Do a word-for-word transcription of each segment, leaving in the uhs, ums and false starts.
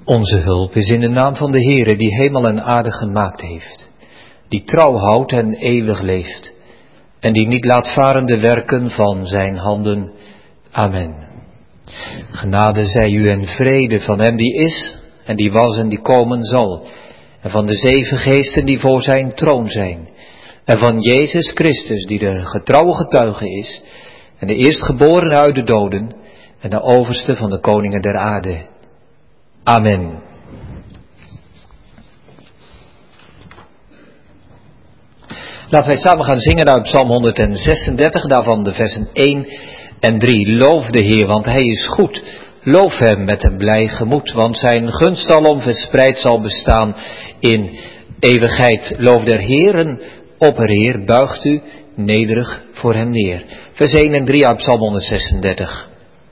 Onze hulp is in de naam van de Heere die hemel en aarde gemaakt heeft, die trouw houdt en eeuwig leeft, en die niet laat varen de werken van zijn handen. Amen. Genade zij u en vrede van hem die is, en die was en die komen zal, en van de zeven geesten die voor zijn troon zijn, en van Jezus Christus die de getrouwe getuige is, en de eerstgeborene uit de doden, en de overste van de koningen der aarde. Amen. Laten wij samen gaan zingen uit Psalm honderdzesendertig, daarvan de versen één en drie. Loof de Heer, want Hij is goed. Loof Hem met een blij gemoed, want Zijn gunst alom verspreid zal bestaan in eeuwigheid. Loof der Heeren, oppereer, buigt u nederig voor Hem neer. Vers één en drie uit Psalm honderdzesendertig.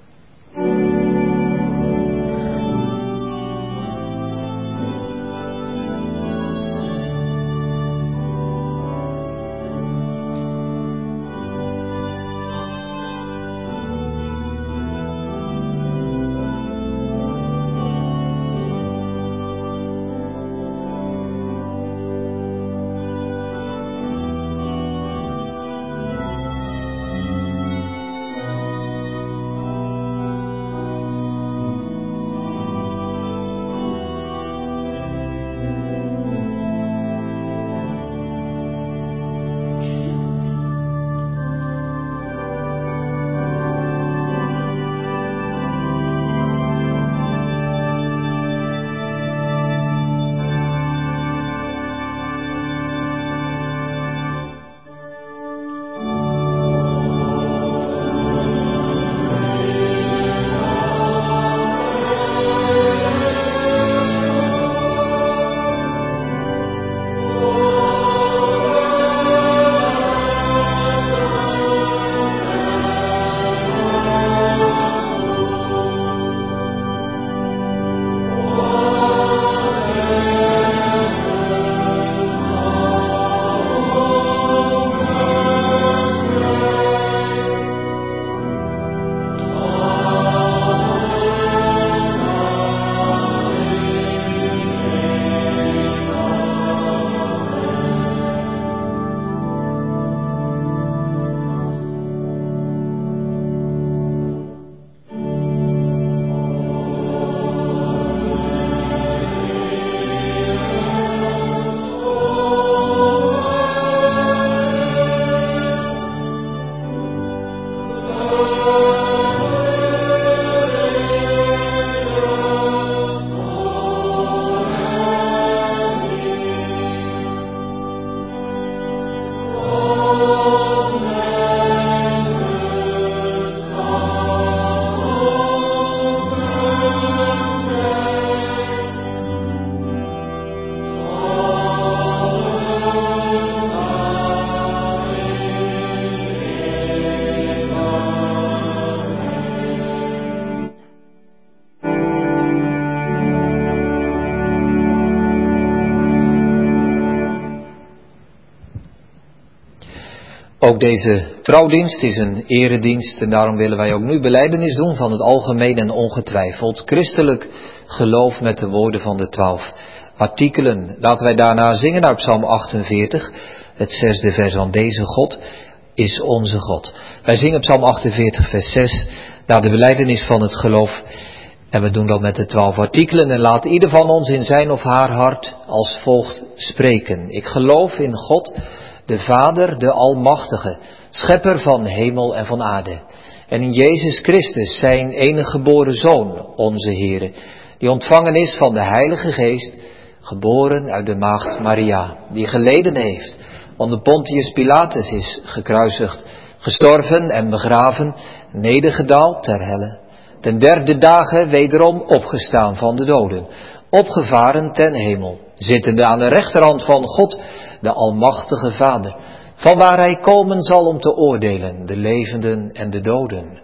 Ook deze trouwdienst is een eredienst en daarom willen wij ook nu belijdenis doen van het algemeen en ongetwijfeld christelijk geloof met de woorden van de twaalf artikelen. Laten wij daarna zingen uit Psalm achtenveertig, het zesde vers, want deze God is onze God. Wij zingen Psalm achtenveertig vers zes, naar de belijdenis van het geloof. En we doen dat met de twaalf artikelen en laat ieder van ons in zijn of haar hart als volgt spreken. Ik geloof in God, de Vader, de Almachtige, schepper van hemel en van aarde. En in Jezus Christus, zijn enige geboren Zoon, onze Heere, die ontvangen is van de Heilige Geest, geboren uit de maagd Maria, die geleden heeft, onder Pontius Pilatus is gekruisigd, gestorven en begraven, nedergedaald ter helle. Ten derde dagen wederom opgestaan van de doden, opgevaren ten hemel, zittende aan de rechterhand van God, de Almachtige Vader, vanwaar Hij komen zal om te oordelen, de levenden en de doden.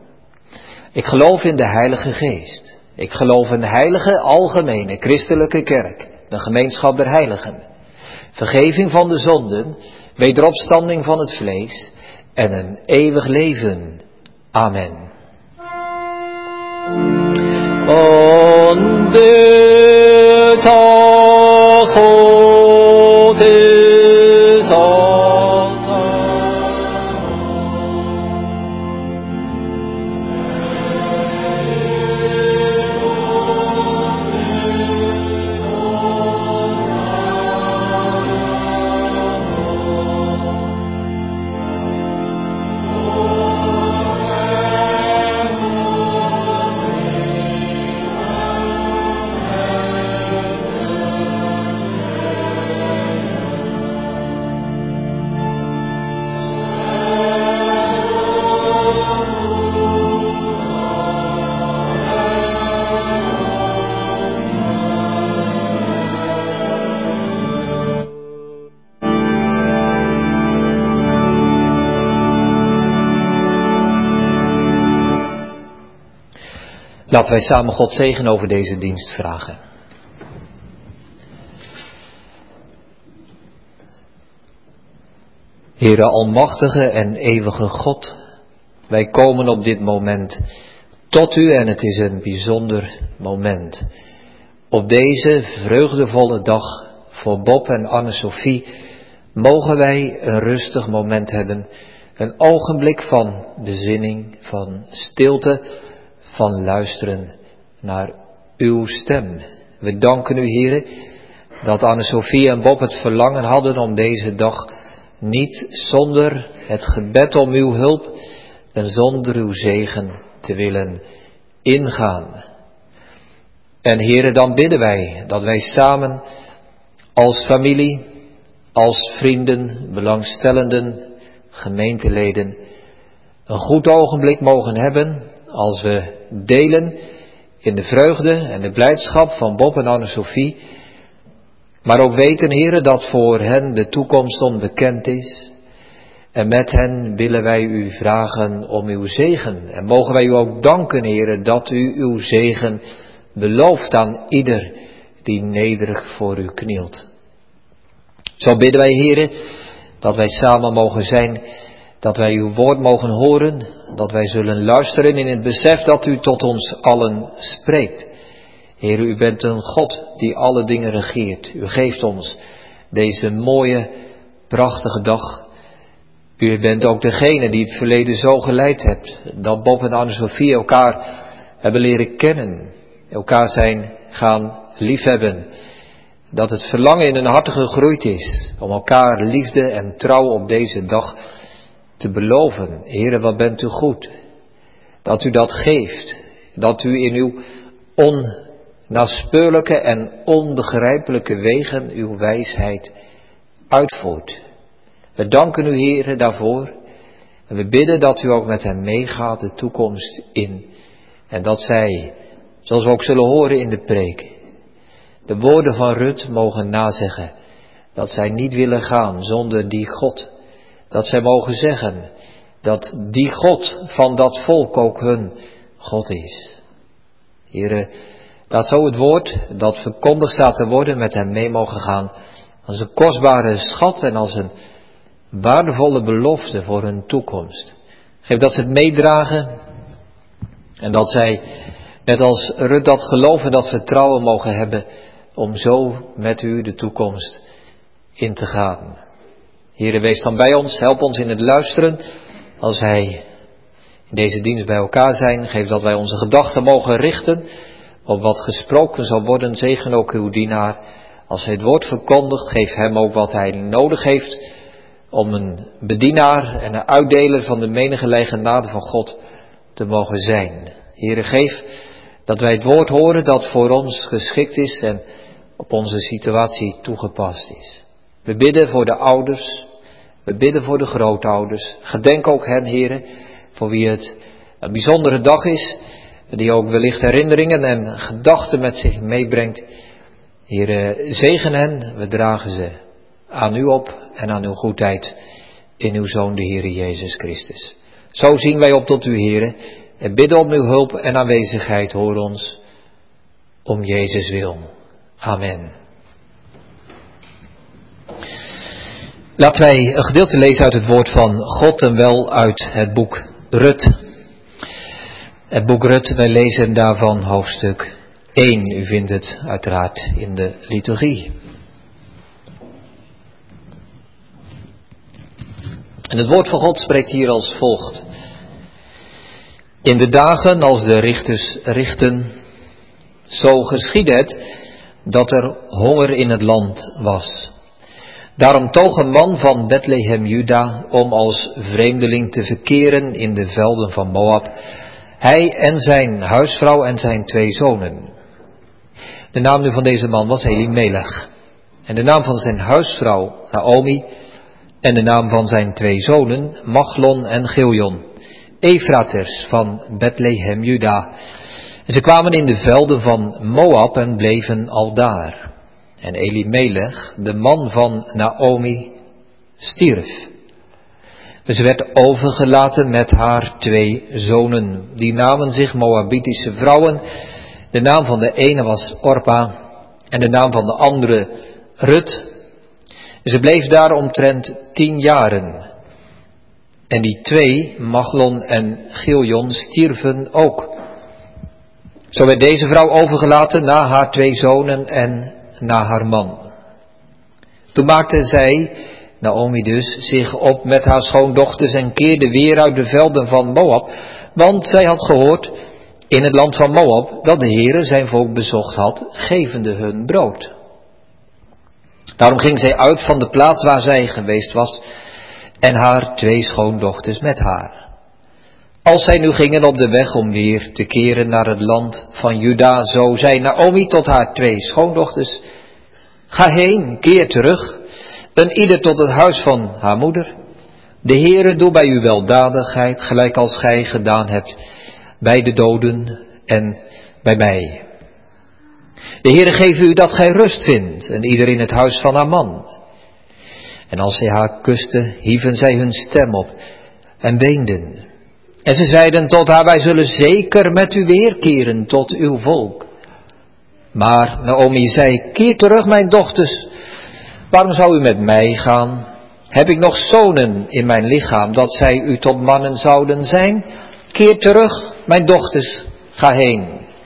Ik geloof in de Heilige Geest. Ik geloof in de heilige, algemene, christelijke kerk, de gemeenschap der heiligen, vergeving van de zonden, wederopstanding van het vlees en een eeuwig leven. Amen. On the toch goed is altijd. Laten wij samen God zegen over deze dienst vragen. Heere almachtige en eeuwige God, wij komen op dit moment tot u en het is een bijzonder moment. Op deze vreugdevolle dag voor Bob en Anne-Sophie mogen wij een rustig moment hebben, een ogenblik van bezinning, van stilte, van luisteren naar uw stem. We danken u, Heere, dat Anne-Sophie en Bob het verlangen hadden om deze dag niet zonder het gebed om uw hulp en zonder uw zegen te willen ingaan. En Heere, dan bidden wij dat wij samen als familie, als vrienden, belangstellenden, gemeenteleden een goed ogenblik mogen hebben als we delen in de vreugde en de blijdschap van Bob en Anne-Sophie, maar ook weten, Heere, dat voor hen de toekomst onbekend is. En met hen willen wij u vragen om uw zegen. En mogen wij u ook danken, Heere, dat u uw zegen belooft aan ieder die nederig voor u knielt. Zo bidden wij, Heere, dat wij samen mogen zijn, dat wij uw woord mogen horen, dat wij zullen luisteren in het besef dat u tot ons allen spreekt. Heere, u bent een God die alle dingen regeert. U geeft ons deze mooie, prachtige dag. U bent ook degene die het verleden zo geleid hebt, dat Bob en Anne-Sophie elkaar hebben leren kennen, elkaar zijn gaan liefhebben. Dat het verlangen in hun harten gegroeid is om elkaar liefde en trouw op deze dag te beloven. Heere, wat bent u goed. Dat u dat geeft. Dat u in uw onnaspeurlijke en onbegrijpelijke wegen uw wijsheid uitvoert. We danken u, Heere, daarvoor. En we bidden dat u ook met hen meegaat de toekomst in. En dat zij, zoals we ook zullen horen in de preek, de woorden van Rut mogen nazeggen. Dat zij niet willen gaan zonder die God. Dat zij mogen zeggen dat die God van dat volk ook hun God is. Heere, laat zo het woord dat verkondigd staat te worden met hen mee mogen gaan als een kostbare schat en als een waardevolle belofte voor hun toekomst. Geef dat ze het meedragen en dat zij, net als Rut, dat geloof en dat vertrouwen mogen hebben om zo met u de toekomst in te gaan. Heere, wees dan bij ons, help ons in het luisteren als wij in deze dienst bij elkaar zijn. Geef dat wij onze gedachten mogen richten op wat gesproken zal worden. Zegen ook uw dienaar. Als hij het woord verkondigt, geef hem ook wat hij nodig heeft om een bedienaar en een uitdeler van de menige genade van God te mogen zijn. Heere, geef dat wij het woord horen dat voor ons geschikt is en op onze situatie toegepast is. We bidden voor de ouders, we bidden voor de grootouders. Gedenk ook hen, Heere, voor wie het een bijzondere dag is, die ook wellicht herinneringen en gedachten met zich meebrengt. Heere, zegen hen, we dragen ze aan u op en aan uw goedheid in uw Zoon, de Heere Jezus Christus. Zo zien wij op tot u, Heere, en bidden om uw hulp en aanwezigheid. Hoor ons om Jezus wil. Amen. Laten wij een gedeelte lezen uit het woord van God en wel uit het boek Rut. Het boek Rut, wij lezen daarvan hoofdstuk één. U vindt het uiteraard in de liturgie. En het woord van God spreekt hier als volgt. In de dagen als de richters richten, zo geschiedde het dat er honger in het land was. Daarom toog een man van Bethlehem Juda om als vreemdeling te verkeren in de velden van Moab, hij en zijn huisvrouw en zijn twee zonen. De naam nu van deze man was Elimelech, en de naam van zijn huisvrouw Naomi, en de naam van zijn twee zonen Machlon en Giljon, Efraters van Bethlehem Juda. En ze kwamen in de velden van Moab en bleven aldaar. En Elimelech, de man van Naomi, stierf. Dus ze werd overgelaten met haar twee zonen. Die namen zich Moabitische vrouwen. De naam van de ene was Orpa en de naam van de andere Rut. Ze bleef daar omtrent tien jaren. En die twee, Machlon en Giljon, stierven ook. Zo werd deze vrouw overgelaten na haar twee zonen en na haar man. Toen maakte zij, Naomi dus, zich op met haar schoondochters en keerde weer uit de velden van Moab, want zij had gehoord in het land van Moab dat de Heere zijn volk bezocht had, gevende hun brood. Daarom ging zij uit van de plaats waar zij geweest was en haar twee schoondochters met haar. Als zij nu gingen op de weg om weer te keren naar het land van Juda, zo zei Naomi tot haar twee schoondochters: ga heen, keer terug, een ieder tot het huis van haar moeder. De Heere doe bij u weldadigheid, gelijk als gij gedaan hebt bij de doden en bij mij. De Heere geef u dat gij rust vindt, en ieder in het huis van haar man. En als zij haar kusten, hieven zij hun stem op en weenden. En ze zeiden tot haar: wij zullen zeker met u weerkeren tot uw volk. Maar Naomi zei: keer terug, mijn dochters. Waarom zou u met mij gaan? Heb ik nog zonen in mijn lichaam, dat zij u tot mannen zouden zijn? Keer terug, mijn dochters, ga heen.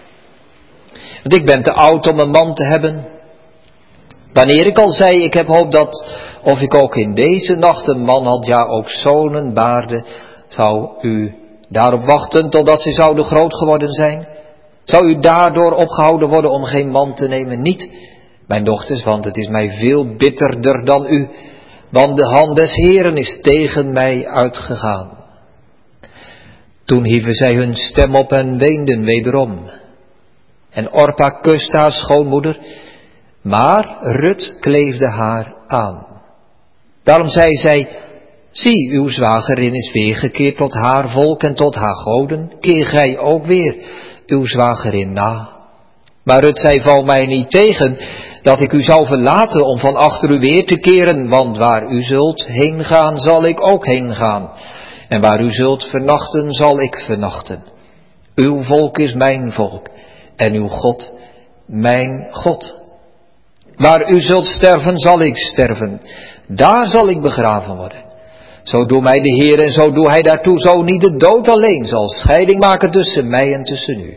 Want ik ben te oud om een man te hebben. Wanneer ik al zei, ik heb hoop dat, of ik ook in deze nacht een man had, ja ook zonen baarde, zou u daarop wachten totdat ze zouden groot geworden zijn? Zou u daardoor opgehouden worden om geen man te nemen? Niet, mijn dochters, want het is mij veel bitterder dan u, want de hand des Heeren is tegen mij uitgegaan. Toen hieven zij hun stem op en weenden wederom. En Orpa kuste haar schoonmoeder, maar Rut kleefde haar aan. Daarom zei zij: zie, uw zwagerin is weergekeerd tot haar volk en tot haar goden. Keer gij ook weer uw zwagerin na. Maar Rut zei: val mij niet tegen dat ik u zou verlaten om van achter u weer te keren, want waar u zult heen gaan, zal ik ook heen gaan. En waar u zult vernachten, zal ik vernachten. Uw volk is mijn volk en uw God mijn God. Waar u zult sterven, zal ik sterven. Daar zal ik begraven worden. Zo doe mij de Heer en zo doe hij daartoe, zo niet de dood alleen zal scheiding maken tussen mij en tussen u.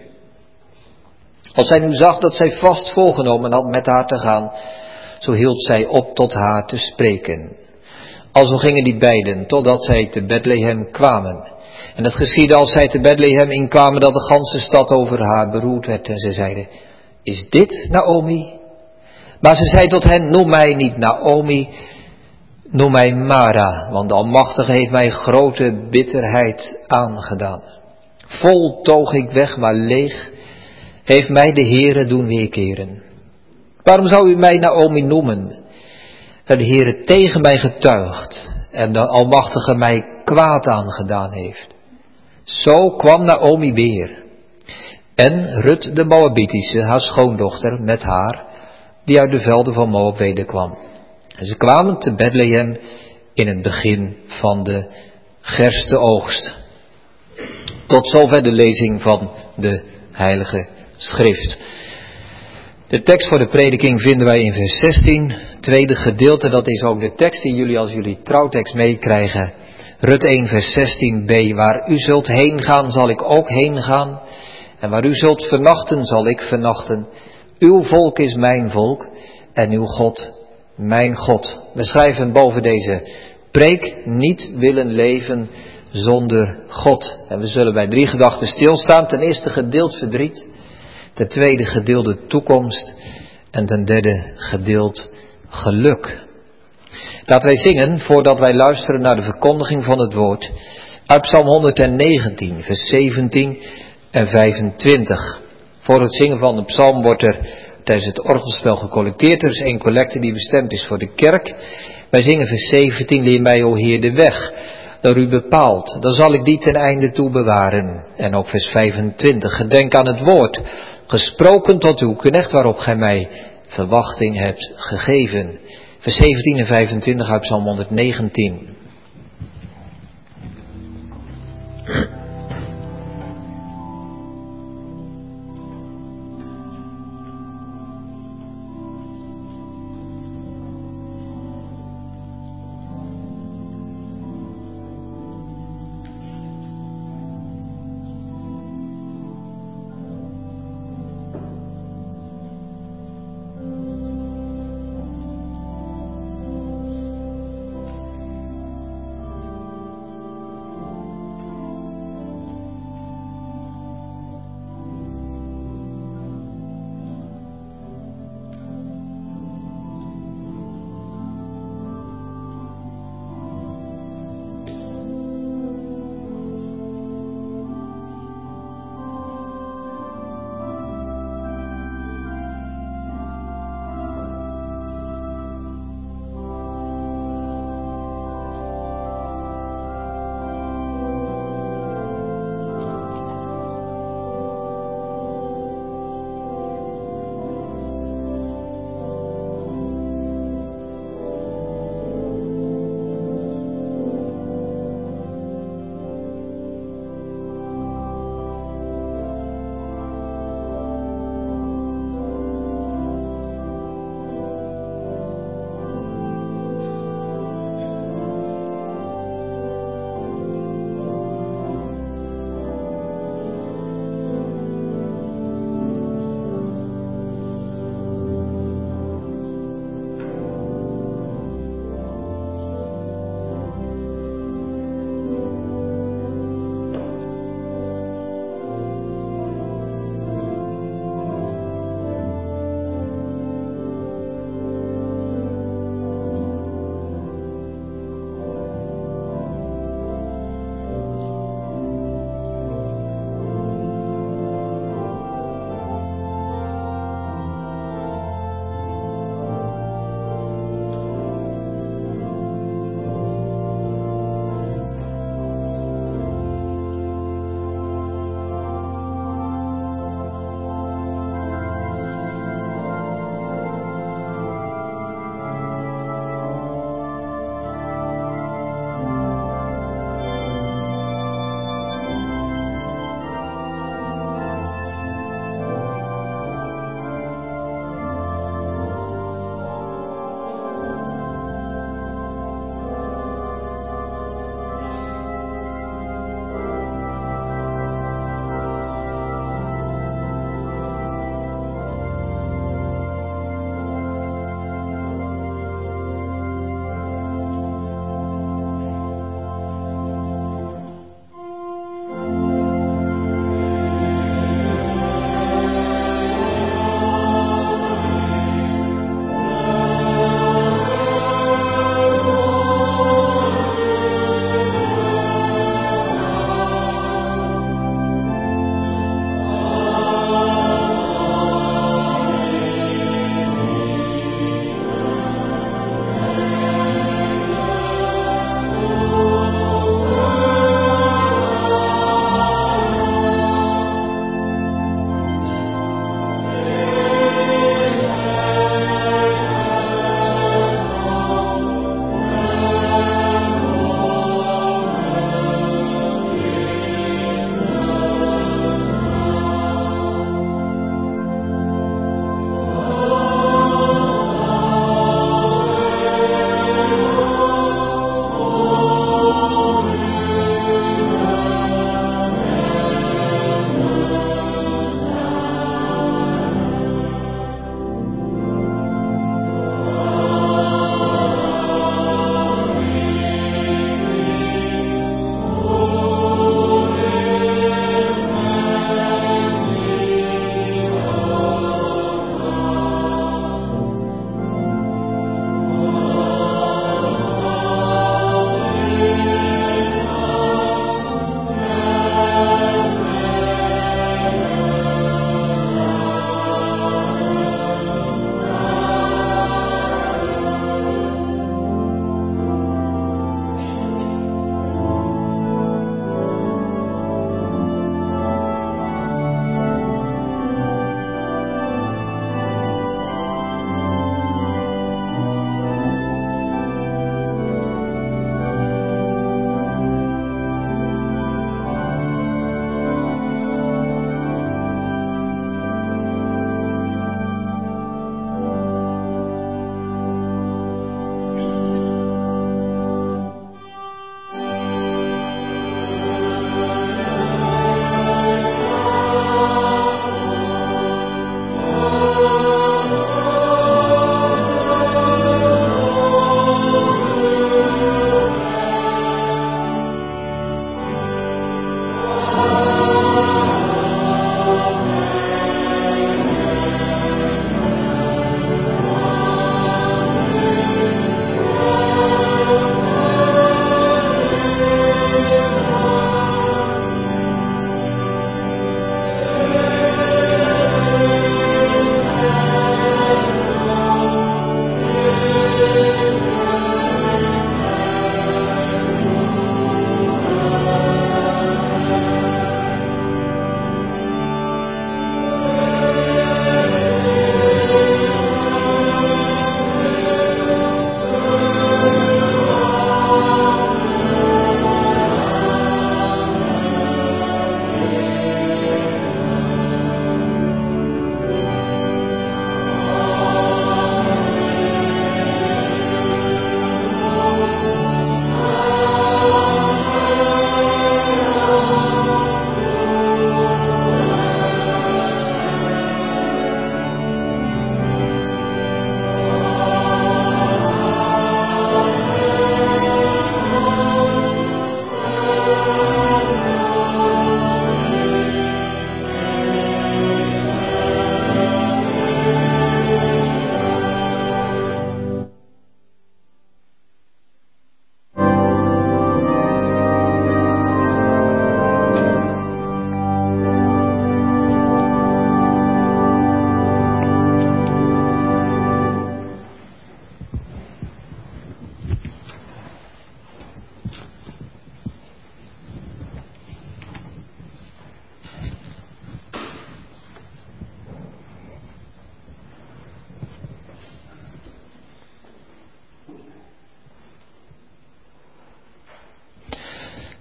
Als zij nu zag dat zij vast voorgenomen had met haar te gaan, zo hield zij op tot haar te spreken. Alzo gingen die beiden, totdat zij te Bethlehem kwamen. En het geschiedde als zij te Bethlehem inkwamen, dat de ganse stad over haar beroerd werd. En ze zeiden: is dit Naomi? Maar ze zei tot hen: noem mij niet Naomi, noem mij Mara, want de Almachtige heeft mij grote bitterheid aangedaan. Vol toog ik weg, maar leeg heeft mij de Heere doen weerkeren. Waarom zou u mij Naomi noemen? Dat de Heere tegen mij getuigt en de Almachtige mij kwaad aangedaan heeft. Zo kwam Naomi weer. En Rut de Moabitische, haar schoondochter, met haar, die uit de velden van Moab wederkwam. En ze kwamen te Bethlehem in het begin van de gerstenoogst. Tot zover de lezing van de Heilige Schrift. De tekst voor de prediking vinden wij in vers zestien, tweede gedeelte. Dat is ook de tekst die jullie als jullie trouwtekst meekrijgen. Rut één vers zestien b, waar u zult heen gaan, zal ik ook heen gaan. En waar u zult vernachten, zal ik vernachten. Uw volk is mijn volk en uw God mijn God. We schrijven boven deze preek niet willen leven zonder God. En we zullen bij drie gedachten stilstaan. Ten eerste gedeeld verdriet. Ten tweede gedeelde toekomst. En ten derde gedeeld geluk. Laten wij zingen voordat wij luisteren naar de verkondiging van het woord. Uit Psalm honderdnegentien, vers zeventien en vijfentwintig. Voor het zingen van de psalm wordt er tijdens het orgelspel gecollecteerd. Er is één collecte die bestemd is voor de kerk. Wij zingen vers zeventien, leer mij, o Heer, de weg door u bepaald. Dan zal ik die ten einde toe bewaren. En ook vers vijfentwintig, gedenk aan het woord, gesproken tot uw knecht, waarop gij mij verwachting hebt gegeven. Vers zeventien en vijfentwintig uit Psalm honderdnegentien.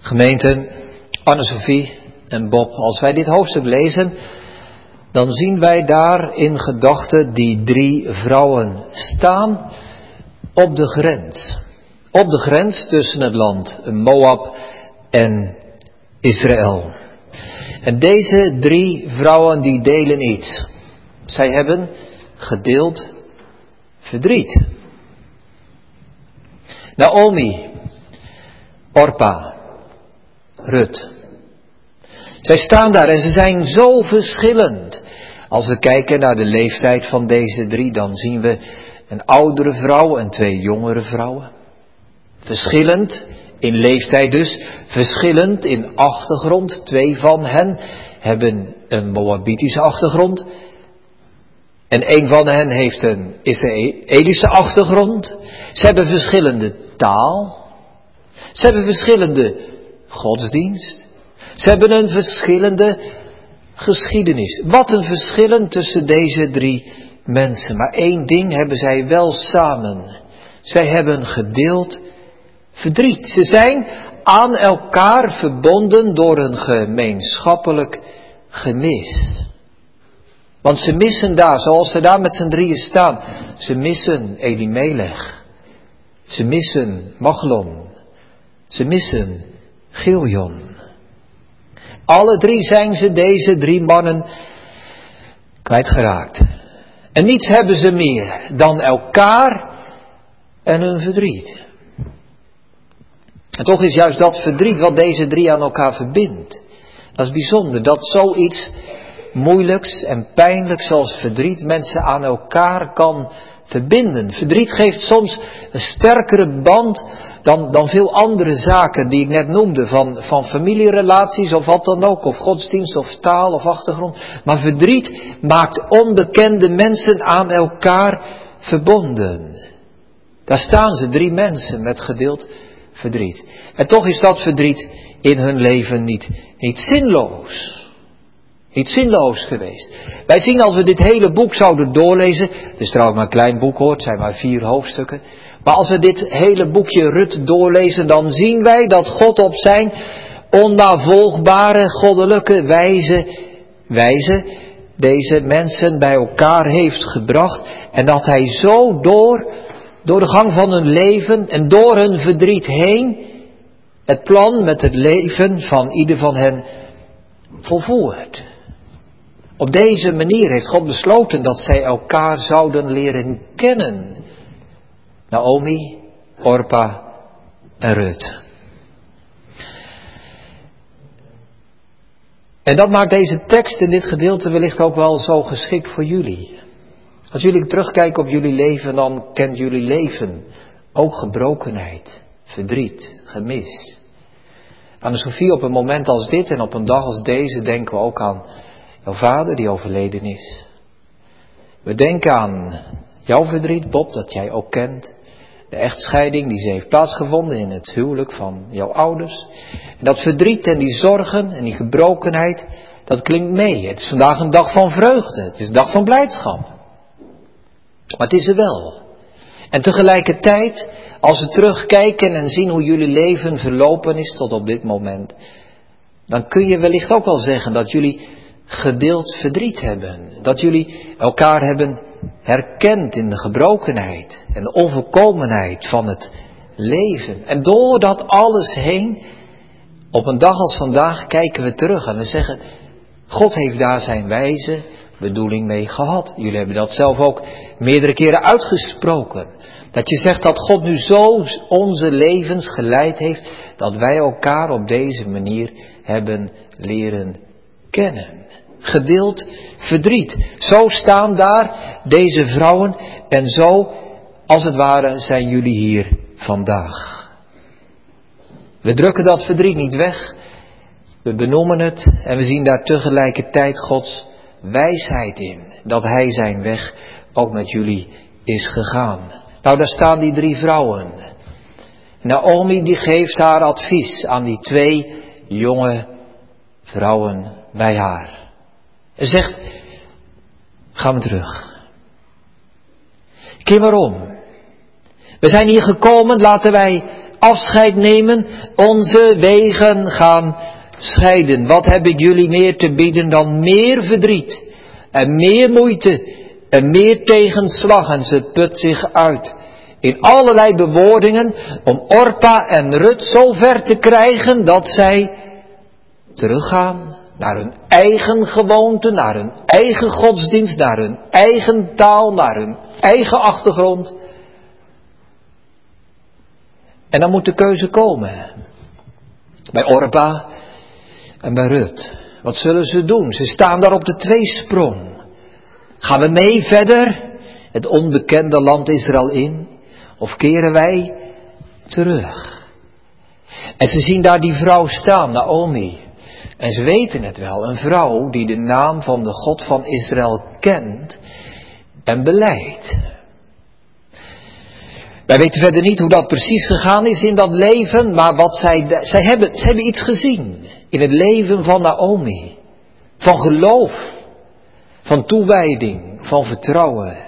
Gemeente, Anne-Sophie en Bob, als wij dit hoofdstuk lezen, dan zien wij daar in gedachten die drie vrouwen staan op de grens. Op de grens tussen het land Moab en Israël. En deze drie vrouwen die delen iets. Zij hebben gedeeld verdriet. Naomi, Orpa, Rut. Zij staan daar en ze zijn zo verschillend. Als we kijken naar de leeftijd van deze drie, dan zien we een oudere vrouw en twee jongere vrouwen. Verschillend in leeftijd dus, verschillend in achtergrond. Twee van hen hebben een Moabitische achtergrond. En een van hen heeft een Israëlische achtergrond. Ze hebben verschillende taal. Ze hebben verschillende godsdienst. Ze hebben een verschillende geschiedenis. Wat een verschillen tussen deze drie mensen. Maar één ding hebben zij wel samen. Zij hebben gedeeld verdriet. Ze zijn aan elkaar verbonden door een gemeenschappelijk gemis. Want ze missen daar, zoals ze daar met z'n drieën staan, ze missen Elimelech. Ze missen Machlon. Ze missen Giljon. Alle drie zijn ze, deze drie mannen, kwijtgeraakt. En niets hebben ze meer dan elkaar en hun verdriet. En toch is juist dat verdriet wat deze drie aan elkaar verbindt. Dat is bijzonder, dat zoiets moeilijks en pijnlijks zoals verdriet mensen aan elkaar kan verbinden. Verdriet geeft soms een sterkere band dan, dan veel andere zaken die ik net noemde. Van, van familierelaties of wat dan ook. Of godsdienst of taal of achtergrond. Maar verdriet maakt onbekende mensen aan elkaar verbonden. Daar staan ze, drie mensen met gedeeld verdriet. En toch is dat verdriet in hun leven niet, niet zinloos. Niet zinloos geweest. Wij zien als we dit hele boek zouden doorlezen. Het is trouwens maar een klein boek hoor, het zijn maar vier hoofdstukken. Maar als we dit hele boekje Rut doorlezen, dan zien wij dat God op zijn onnavolgbare goddelijke wijze, wijze deze mensen bij elkaar heeft gebracht. En dat hij zo door, door de gang van hun leven en door hun verdriet heen, het plan met het leven van ieder van hen volvoert. Op deze manier heeft God besloten dat zij elkaar zouden leren kennen. Naomi, Orpa en Rut. En dat maakt deze tekst in dit gedeelte wellicht ook wel zo geschikt voor jullie. Als jullie terugkijken op jullie leven, dan kent jullie leven ook gebrokenheid, verdriet, gemis. Anne-Sophie, op een moment als dit en op een dag als deze denken we ook aan jouw vader die overleden is. We denken aan jouw verdriet, Bob, dat jij ook kent. De echtscheiding die ze heeft plaatsgevonden in het huwelijk van jouw ouders. En dat verdriet en die zorgen en die gebrokenheid, dat klinkt mee. Het is vandaag een dag van vreugde. Het is een dag van blijdschap. Maar het is er wel. En tegelijkertijd, als we terugkijken en zien hoe jullie leven verlopen is tot op dit moment, dan kun je wellicht ook wel zeggen dat jullie gedeeld verdriet hebben. Dat jullie elkaar hebben herkend in de gebrokenheid en de onvolkomenheid van het leven. En door dat alles heen, op een dag als vandaag, kijken we terug en we zeggen, God heeft daar zijn wijze bedoeling mee gehad. Jullie hebben dat zelf ook meerdere keren uitgesproken. Dat je zegt dat God nu zo onze levens geleid heeft, dat wij elkaar op deze manier hebben leren kennen. Gedeeld verdriet. Zo staan daar deze vrouwen en zo, als het ware, zijn jullie hier vandaag. We drukken dat verdriet niet weg. We benoemen het en we zien daar tegelijkertijd Gods wijsheid in. Dat Hij zijn weg ook met jullie is gegaan. Nou, daar staan die drie vrouwen. Naomi die geeft haar advies aan die twee jonge vrouwen bij haar. En zegt, ga maar terug. Keer maar om. We zijn hier gekomen, laten wij afscheid nemen, onze wegen gaan scheiden. Wat heb ik jullie meer te bieden dan meer verdriet en meer moeite en meer tegenslag? En ze put zich uit in allerlei bewoordingen om Orpa en Rut zo ver te krijgen dat zij teruggaan naar hun eigen gewoonte, naar hun eigen godsdienst, naar hun eigen taal, naar hun eigen achtergrond. En dan moet de keuze komen. Bij Orpa en bij Rut. Wat zullen ze doen? Ze staan daar op de tweesprong. Gaan we mee verder het onbekende land Israël in? Of keren wij terug? En ze zien daar die vrouw staan, Naomi. En ze weten het wel, een vrouw die de naam van de God van Israël kent en belijdt. Wij weten verder niet hoe dat precies gegaan is in dat leven, maar wat zij, zij, hebben, zij hebben iets gezien in het leven van Naomi. Van geloof, van toewijding, van vertrouwen.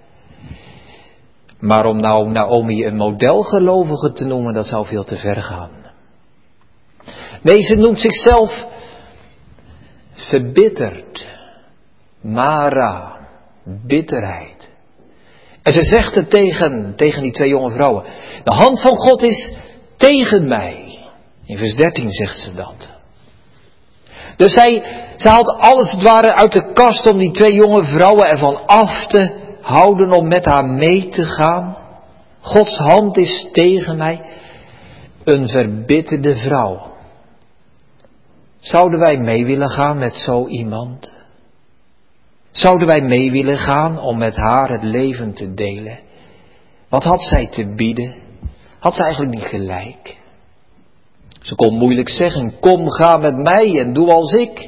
Maar om nou Naomi een modelgelovige te noemen, dat zou veel te ver gaan. Nee, ze noemt zichzelf verbitterd. Mara, bitterheid. En ze zegt het tegen, tegen die twee jonge vrouwen. De hand van God is tegen mij. In vers dertien zegt ze dat. Dus zij, zij haalt alles het ware uit de kast om die twee jonge vrouwen ervan af te houden om met haar mee te gaan. Gods hand is tegen mij. Een verbitterde vrouw. Zouden wij mee willen gaan met zo iemand? Zouden wij mee willen gaan om met haar het leven te delen? Wat had zij te bieden? Had ze eigenlijk niet gelijk? Ze kon moeilijk zeggen, kom ga met mij en doe als ik.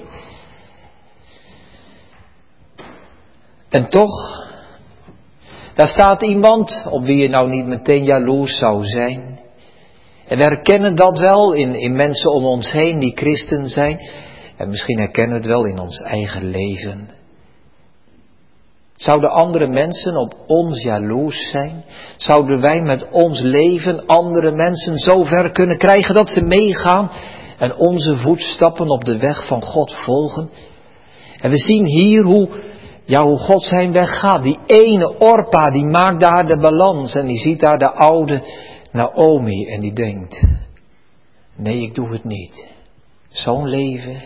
En toch, daar staat iemand op wie je nou niet meteen jaloers zou zijn. En we herkennen dat wel in, in mensen om ons heen die christen zijn. En misschien herkennen we het wel in ons eigen leven. Zouden andere mensen op ons jaloers zijn? Zouden wij met ons leven andere mensen zo ver kunnen krijgen dat ze meegaan en onze voetstappen op de weg van God volgen? En we zien hier hoe, ja, hoe God zijn weg gaat. Die ene Orpa, die maakt daar de balans en die ziet daar de oude Naomi en die denkt, nee, ik doe het niet. Zo'n leven,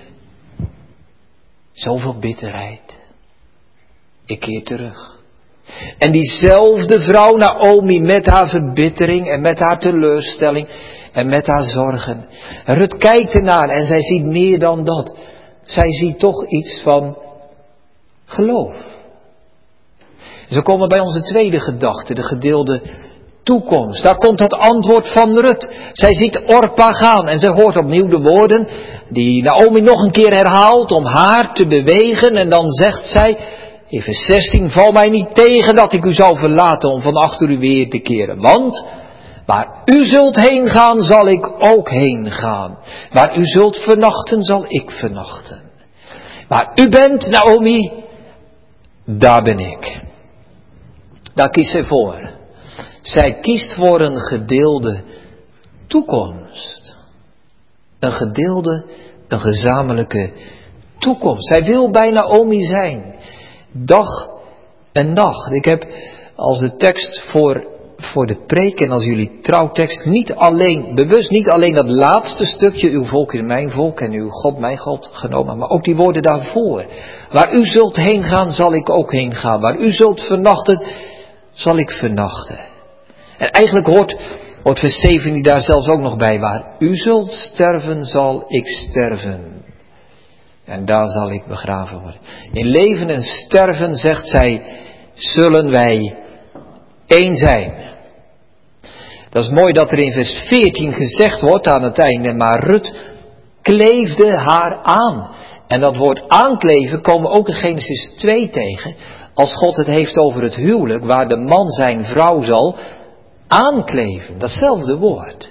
zoveel bitterheid. Ik keer terug. En diezelfde vrouw Naomi met haar verbittering en met haar teleurstelling en met haar zorgen. Rut kijkt ernaar en zij ziet meer dan dat. Zij ziet toch iets van geloof. Zo komen we bij onze tweede gedachte, de gedeelde toekomst. Daar komt het antwoord van Rut. Zij ziet Orpa gaan en zij hoort opnieuw de woorden die Naomi nog een keer herhaalt om haar te bewegen. En dan zegt zij in vers zestien, val mij niet tegen dat ik u zou verlaten om van achter u weer te keren. Want waar u zult heen gaan, zal ik ook heen gaan. Waar u zult vernachten, zal ik vernachten. Waar u bent, Naomi, daar ben ik. Daar kiest zij voor. Zij kiest voor een gedeelde toekomst. Een gedeelde, een gezamenlijke toekomst. Zij wil bij Naomi zijn. Dag en nacht. Ik heb als de tekst voor, voor de preek en als jullie trouwtekst niet alleen, bewust niet alleen dat laatste stukje, uw volk is mijn volk en uw God mijn God genomen, maar ook die woorden daarvoor. Waar u zult heen gaan, zal ik ook heen gaan. Waar u zult vernachten, zal ik vernachten. En eigenlijk hoort, hoort vers zeventien daar zelfs ook nog bij. Waar u zult sterven, zal ik sterven. En daar zal ik begraven worden. In leven en sterven, zegt zij, zullen wij één zijn. Dat is mooi dat er in vers veertien gezegd wordt aan het einde, maar Rut kleefde haar aan. En dat woord aankleven komen we ook in Genesis twee tegen. Als God het heeft over het huwelijk, waar de man zijn vrouw zal aankleven. Datzelfde woord.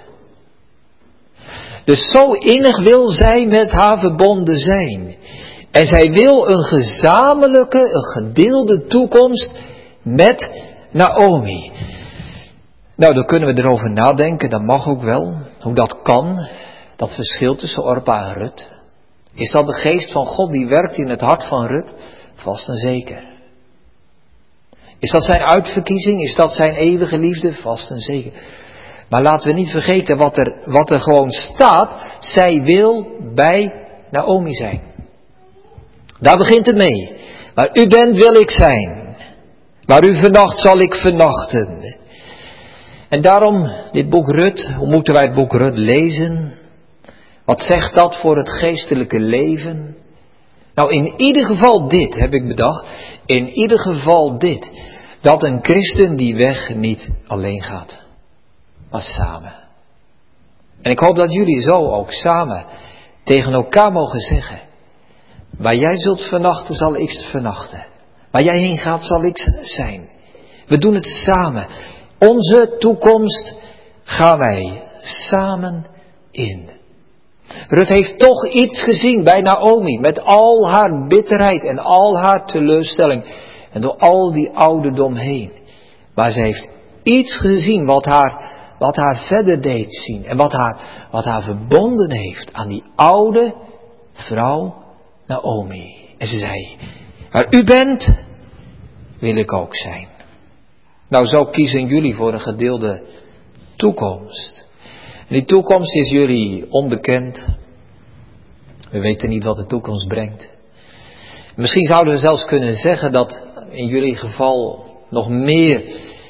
Dus zo innig wil zij met haar verbonden zijn. En zij wil een gezamenlijke, een gedeelde toekomst met Naomi. Nou, dan kunnen we erover nadenken, dat mag ook wel. Hoe dat kan, dat verschil tussen Orpa en Rut. Is dat de geest van God die werkt in het hart van Rut? Vast en zeker. Is dat zijn uitverkiezing? Is dat zijn eeuwige liefde? Vast en zeker. Maar laten we niet vergeten wat er, wat er gewoon staat. Zij wil bij Naomi zijn. Daar begint het mee. Waar u bent wil ik zijn. Waar u vernacht zal ik vernachten. En daarom dit boek Rut. Hoe moeten wij het boek Rut lezen? Wat zegt dat voor het geestelijke leven? Nou, in ieder geval dit, heb ik bedacht. In ieder geval dit. Dat een christen die weg niet alleen gaat. Maar samen. En ik hoop dat jullie zo ook samen tegen elkaar mogen zeggen. Waar jij zult vernachten, zal ik vernachten. Waar jij heen gaat, zal ik zijn. We doen het samen. Onze toekomst gaan wij samen in. Rut heeft toch iets gezien bij Naomi. Met al haar bitterheid en al haar teleurstelling. En door al die ouderdom heen. Maar ze heeft iets gezien wat haar, wat haar verder deed zien. En wat haar, wat haar verbonden heeft aan die oude vrouw Naomi. En ze zei, waar u bent, wil ik ook zijn. Nou, zo kiezen jullie voor een gedeelde toekomst. En die toekomst is jullie onbekend. We weten niet wat de toekomst brengt. Misschien zouden we zelfs kunnen zeggen dat in jullie geval nog meer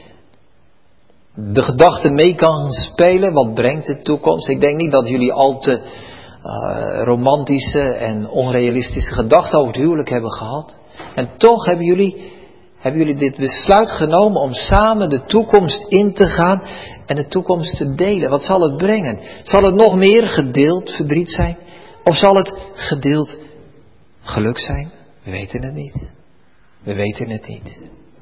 de gedachte mee kan spelen. Wat brengt de toekomst? Ik denk niet dat jullie al te uh, romantische en onrealistische gedachten over het huwelijk hebben gehad. En toch hebben jullie, hebben jullie dit besluit genomen om samen de toekomst in te gaan en de toekomst te delen. Wat zal het brengen? Zal het nog meer gedeeld verdriet zijn? Of zal het gedeeld geluk zijn? We weten het niet. We weten het niet.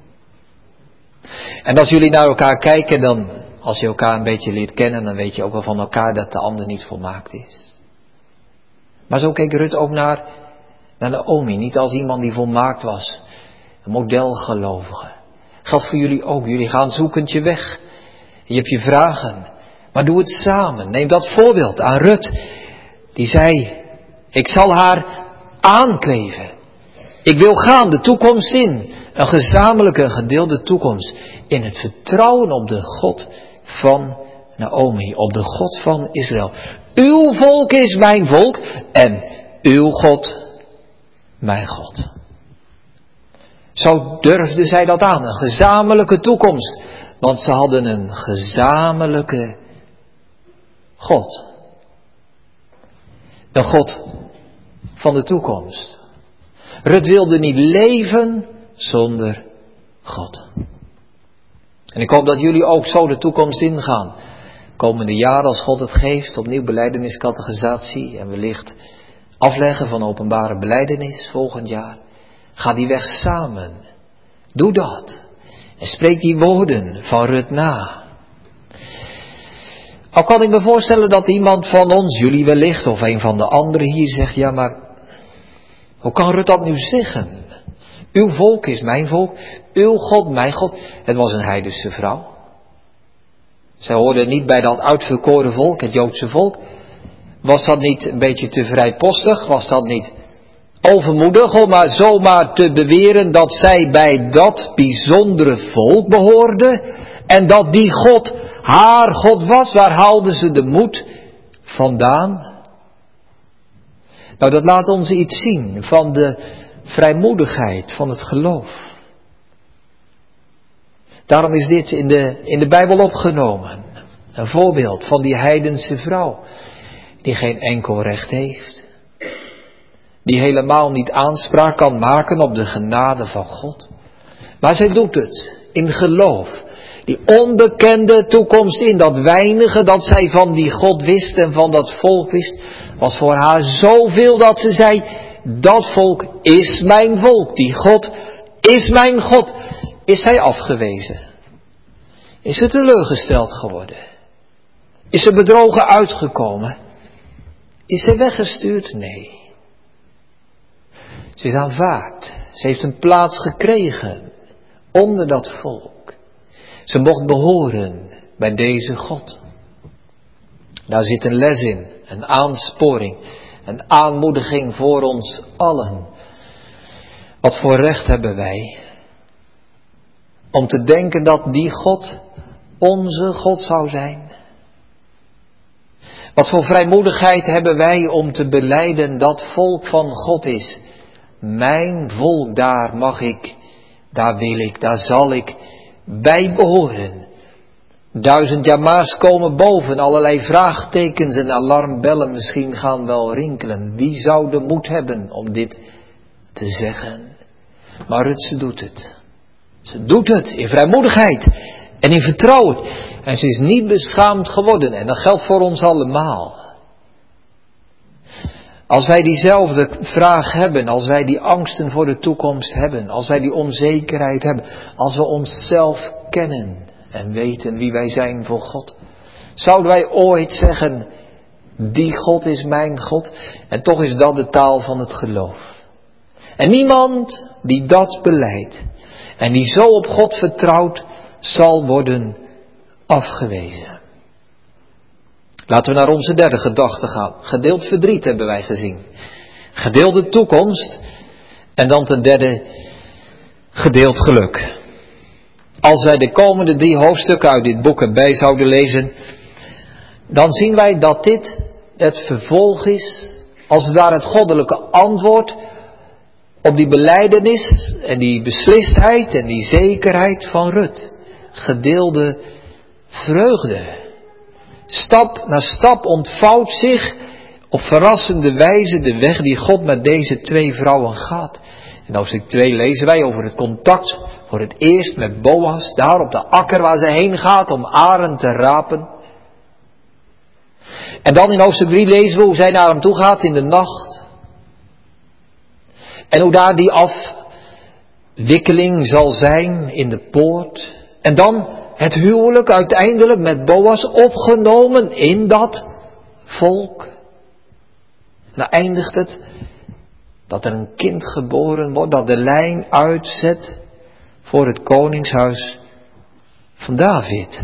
En als jullie naar elkaar kijken, dan, als je elkaar een beetje leert kennen, dan weet je ook wel van elkaar dat de ander niet volmaakt is. Maar zo keek Rut ook naar, naar Naomi, niet als iemand die volmaakt was. Een modelgelovige. Geldt voor jullie ook. Jullie gaan zoekend je weg. Je hebt je vragen. Maar doe het samen. Neem dat voorbeeld aan Rut. Die zei, ik zal haar aankleven. Ik wil gaan de toekomst in. Een gezamenlijke, gedeelde toekomst. In het vertrouwen op de God van Naomi. Op de God van Israël. Uw volk is mijn volk. En uw God mijn God. Zo durfde zij dat aan. Een gezamenlijke toekomst. Want ze hadden een gezamenlijke God. Een God van de toekomst. Rut wilde niet leven zonder God. En ik hoop dat jullie ook zo de toekomst ingaan. Komende jaren, als God het geeft, opnieuw belijdeniscategorisatie en wellicht afleggen van openbare belijdenis volgend jaar. Ga die weg samen. Doe dat. En spreek die woorden van Rut na. Al kan ik me voorstellen dat iemand van ons, jullie wellicht, of een van de anderen hier zegt, ja maar, hoe kan Rut dat nu zeggen? Uw volk is mijn volk, uw God mijn God. Het was een heidense vrouw. Zij hoorde niet bij dat uitverkoren volk, het Joodse volk. Was dat niet een beetje te vrijpostig? Was dat niet overmoedig om maar zomaar te beweren dat zij bij dat bijzondere volk behoorde? En dat die God haar God was? Waar haalden ze de moed vandaan? Nou, dat laat ons iets zien van de vrijmoedigheid van het geloof. Daarom is dit in de, in de Bijbel opgenomen. Een voorbeeld van die heidense vrouw. Die geen enkel recht heeft. Die helemaal niet aanspraak kan maken op de genade van God. Maar zij doet het in geloof. Die onbekende toekomst in, dat weinige dat zij van die God wist en van dat volk wist, was voor haar zoveel dat ze zei, dat volk is mijn volk. Die God is mijn God. Is zij afgewezen? Is ze teleurgesteld geworden? Is ze bedrogen uitgekomen? Is ze weggestuurd? Nee. Ze is aanvaard. Ze heeft een plaats gekregen onder dat volk. Ze mocht behoren bij deze God. Daar zit een les in, een aansporing, een aanmoediging voor ons allen. Wat voor recht hebben wij om te denken dat die God onze God zou zijn? Wat voor vrijmoedigheid hebben wij om te belijden dat volk van God is? Mijn volk, daar mag ik, daar wil ik, daar zal ik bij behoren. Duizend jama's komen boven, allerlei vraagtekens en alarmbellen misschien gaan wel rinkelen. Wie zou de moed hebben om dit te zeggen? Maar Rut, ze doet het. Ze doet het in vrijmoedigheid en in vertrouwen. En ze is niet beschaamd geworden. En dat geldt voor ons allemaal. Als wij diezelfde vraag hebben, als wij die angsten voor de toekomst hebben, als wij die onzekerheid hebben, als we onszelf kennen en weten wie wij zijn voor God, zouden wij ooit zeggen, die God is mijn God? En toch is dat de taal van het geloof. En niemand die dat belijdt en die zo op God vertrouwt, zal worden afgewezen. Laten we naar onze derde gedachte gaan. Gedeeld verdriet hebben wij gezien. Gedeelde toekomst. En dan ten derde, gedeeld geluk. Als wij de komende drie hoofdstukken uit dit boek erbij zouden lezen, dan zien wij dat dit het vervolg is, als het ware het goddelijke antwoord op die belijdenis en die beslistheid en die zekerheid van Rut. Gedeelde vreugde. Stap na stap ontvouwt zich op verrassende wijze de weg die God met deze twee vrouwen gaat. In hoofdstuk twee lezen wij over het contact voor het eerst met Boas, daar op de akker waar ze heen gaat om aren te rapen. En dan in hoofdstuk drie lezen we hoe zij naar hem toe gaat in de nacht. En hoe daar die afwikkeling zal zijn in de poort. En dan het huwelijk uiteindelijk met Boas opgenomen in dat volk. En dan eindigt het dat er een kind geboren wordt, dat de lijn uitzet voor het koningshuis van David.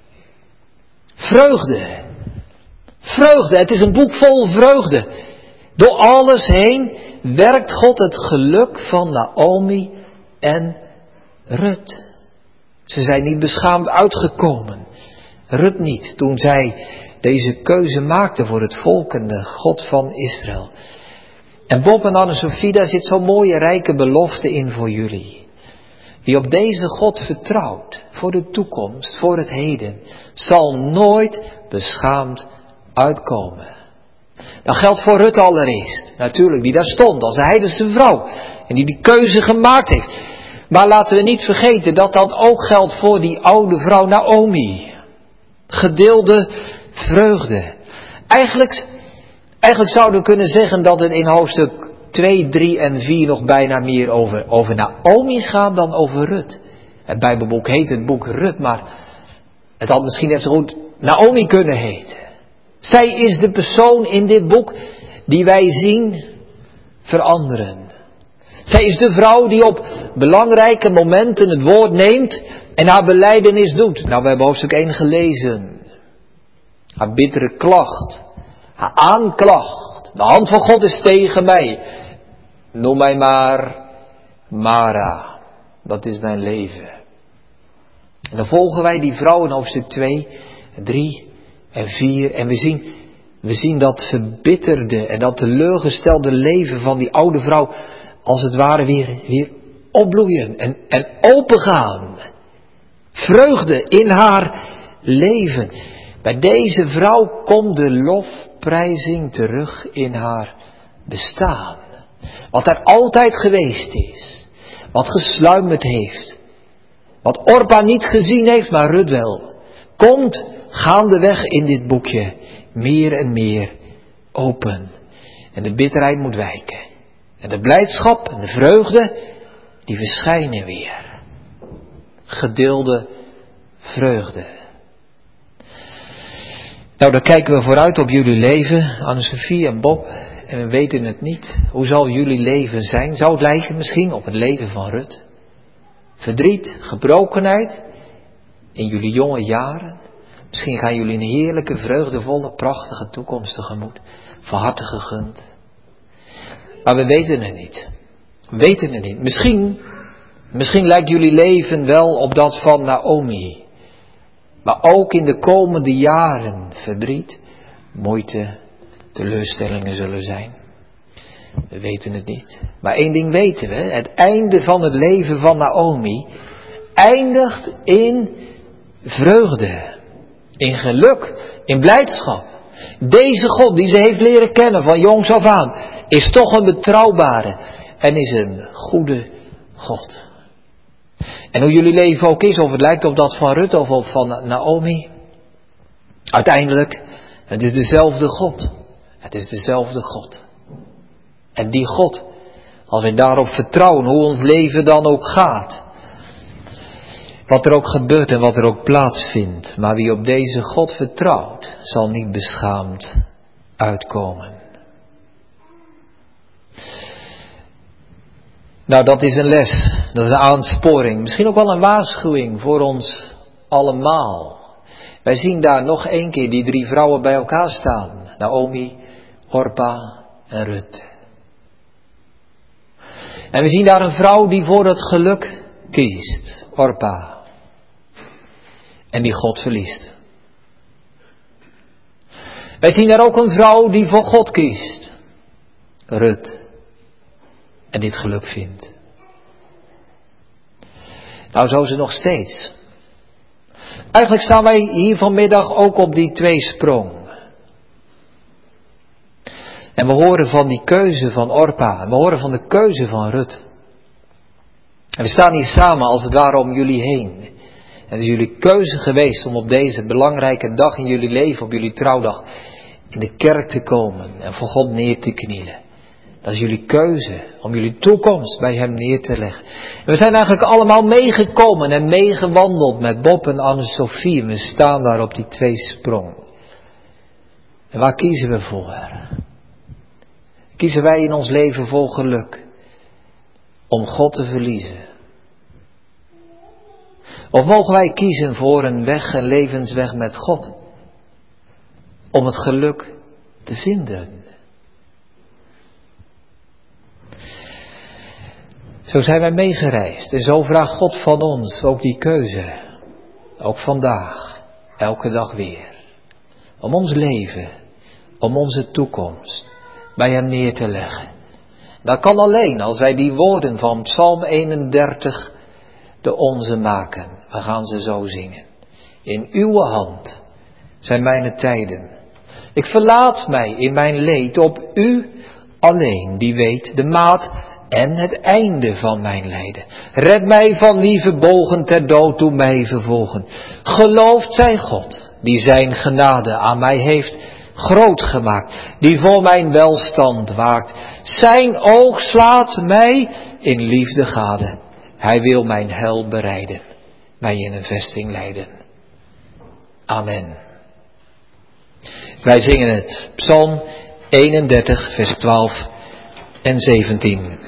Vreugde. Vreugde. Het is een boek vol vreugde. Door alles heen werkt God het geluk van Naomi en Rut. Ze zijn niet beschaamd uitgekomen. Rut niet, toen zij deze keuze maakte voor het volk en de God van Israël. En Bob en Anne-Sophie, daar zit zo'n mooie rijke belofte in voor jullie. Wie op deze God vertrouwt, voor de toekomst, voor het heden, zal nooit beschaamd uitkomen. Dat geldt voor Rut allereerst, natuurlijk, die daar stond als heidense vrouw. En die die keuze gemaakt heeft. Maar laten we niet vergeten dat dat ook geldt voor die oude vrouw Naomi. Gedeelde vreugde. Eigenlijk, eigenlijk zouden we kunnen zeggen dat het in hoofdstuk twee, drie en vier nog bijna meer over, over Naomi gaat dan over Rut. Het Bijbelboek heet het boek Rut, maar het had misschien net zo goed Naomi kunnen heten. Zij is de persoon in dit boek die wij zien veranderen. Zij is de vrouw die op belangrijke momenten het woord neemt en haar belijdenis doet. Nou, we hebben hoofdstuk één gelezen. Haar bittere klacht. Haar aanklacht. De hand van God is tegen mij. Noem mij maar Mara. Dat is mijn leven. En dan volgen wij die vrouw in hoofdstuk twee, drie en vier. En we zien, we zien dat verbitterde en dat teleurgestelde leven van die oude vrouw als het ware weer, weer opbloeien en, en opengaan. Vreugde in haar leven. Bij deze vrouw komt de lofprijzing terug in haar bestaan. Wat er altijd geweest is. Wat gesluimerd heeft. Wat Orpa niet gezien heeft, maar Rut wel. Komt gaandeweg in dit boekje meer en meer open. En de bitterheid moet wijken. En de blijdschap en de vreugde, die verschijnen weer. Gedeelde vreugde. Nou, dan kijken we vooruit op jullie leven, Anne-Sophie en Bob. En we weten het niet. Hoe zal jullie leven zijn? Zou het lijken misschien op het leven van Rut? Verdriet, gebrokenheid in jullie jonge jaren. Misschien gaan jullie een heerlijke, vreugdevolle, prachtige toekomst tegemoet. Van harte gegund. Maar we weten het niet. We weten het niet. Misschien, misschien lijkt jullie leven wel op dat van Naomi. Maar ook in de komende jaren verdriet, moeite, teleurstellingen zullen zijn. We weten het niet. Maar één ding weten we. Het einde van het leven van Naomi eindigt in vreugde. In geluk. In blijdschap. Deze God die ze heeft leren kennen van jongs af aan. Is toch een betrouwbare. En is een goede God. En hoe jullie leven ook is. Of het lijkt op dat van Rut of op van Naomi. Uiteindelijk. Het is dezelfde God. Het is dezelfde God. En die God. Als wij daarop vertrouwen. Hoe ons leven dan ook gaat. Wat er ook gebeurt en wat er ook plaatsvindt. Maar wie op deze God vertrouwt, zal niet beschaamd uitkomen. Nou, dat is een les. Dat is een aansporing. Misschien ook wel een waarschuwing voor ons allemaal. Wij zien daar nog één keer die drie vrouwen bij elkaar staan. Naomi, Orpa en Rut. En we zien daar een vrouw die voor het geluk kiest. Orpa. En die God verliest. Wij zien daar ook een vrouw die voor God kiest. Rut. En dit geluk vindt. Nou, zo is het nog steeds. Eigenlijk staan wij hier vanmiddag ook op die tweesprong. En we horen van die keuze van Orpa. En we horen van de keuze van Rut. En we staan hier samen als het ware om jullie heen. Het is jullie keuze geweest om op deze belangrijke dag in jullie leven, op jullie trouwdag, in de kerk te komen en voor God neer te knielen. Dat is jullie keuze om jullie toekomst bij Hem neer te leggen. En we zijn eigenlijk allemaal meegekomen en meegewandeld met Bob en Anne-Sophie. En we staan daar op die tweesprong. En waar kiezen we voor? Kiezen wij in ons leven voor geluk? Om God te verliezen? Of mogen wij kiezen voor een weg, een levensweg met God? Om het geluk te vinden. Zo zijn wij meegereisd. En zo vraagt God van ons ook die keuze. Ook vandaag. Elke dag weer. Om ons leven. Om onze toekomst. Bij Hem neer te leggen. Dat kan alleen als wij die woorden van Psalm eenendertig de onze maken. We gaan ze zo zingen. In uw hand zijn mijn tijden. Ik verlaat mij in mijn leed op u alleen, die weet de maat en het einde van mijn lijden. Red mij van wie verbogen ter dood toe mij vervolgen. Gelooft zij God, die zijn genade aan mij heeft groot gemaakt, die voor mijn welstand waakt. Zijn oog slaat mij in liefde gade. Hij wil mijn hel bereiden, mij in een vesting leiden. Amen. Wij zingen het. Psalm eenendertig, vers twaalf en zeventien.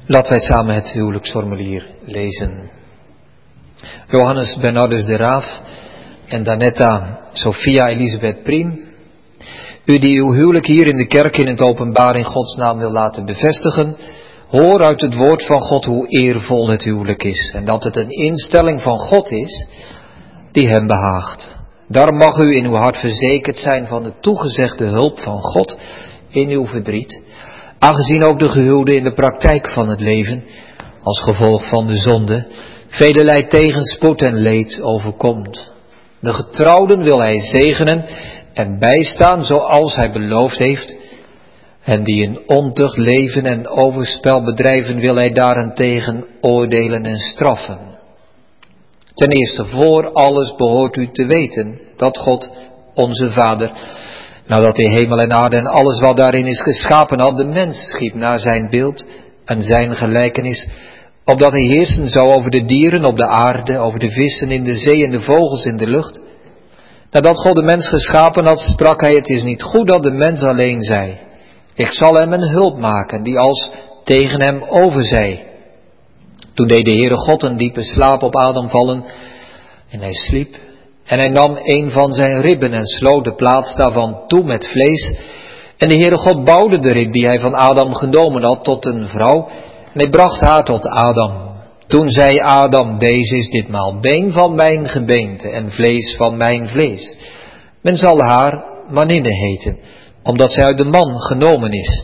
Laten wij samen het huwelijksformulier lezen. Johannes Bernardus de Raaf en Danetta Sophia Elisabeth Priem, u die uw huwelijk hier in de kerk in het openbaar in Gods naam wil laten bevestigen, hoor uit het woord van God hoe eervol het huwelijk is en dat het een instelling van God is die hem behaagt. Daarom mag u in uw hart verzekerd zijn van de toegezegde hulp van God in uw verdriet, aangezien ook de gehuwde in de praktijk van het leven, als gevolg van de zonde, velelei tegenspoed en leed overkomt. De getrouwden wil hij zegenen en bijstaan zoals hij beloofd heeft, en die in ontucht leven en overspel bedrijven wil hij daarentegen oordelen en straffen. Ten eerste, voor alles behoort u te weten dat God, onze Vader, nadat hij hemel en aarde en alles wat daarin is geschapen had, de mens schiep naar zijn beeld en zijn gelijkenis, opdat hij heersen zou over de dieren op de aarde, over de vissen in de zee en de vogels in de lucht. Nadat God de mens geschapen had, sprak hij, het is niet goed dat de mens alleen zij. Ik zal hem een hulp maken, die als tegen hem overzij. Toen deed de Heere God een diepe slaap op Adam vallen, en hij sliep. En hij nam een van zijn ribben en sloot de plaats daarvan toe met vlees. En de Heere God bouwde de rib die hij van Adam genomen had tot een vrouw, en hij bracht haar tot Adam. Toen zei Adam, deze is ditmaal been van mijn gebeente en vlees van mijn vlees. Men zal haar maninne heten, omdat zij uit de man genomen is.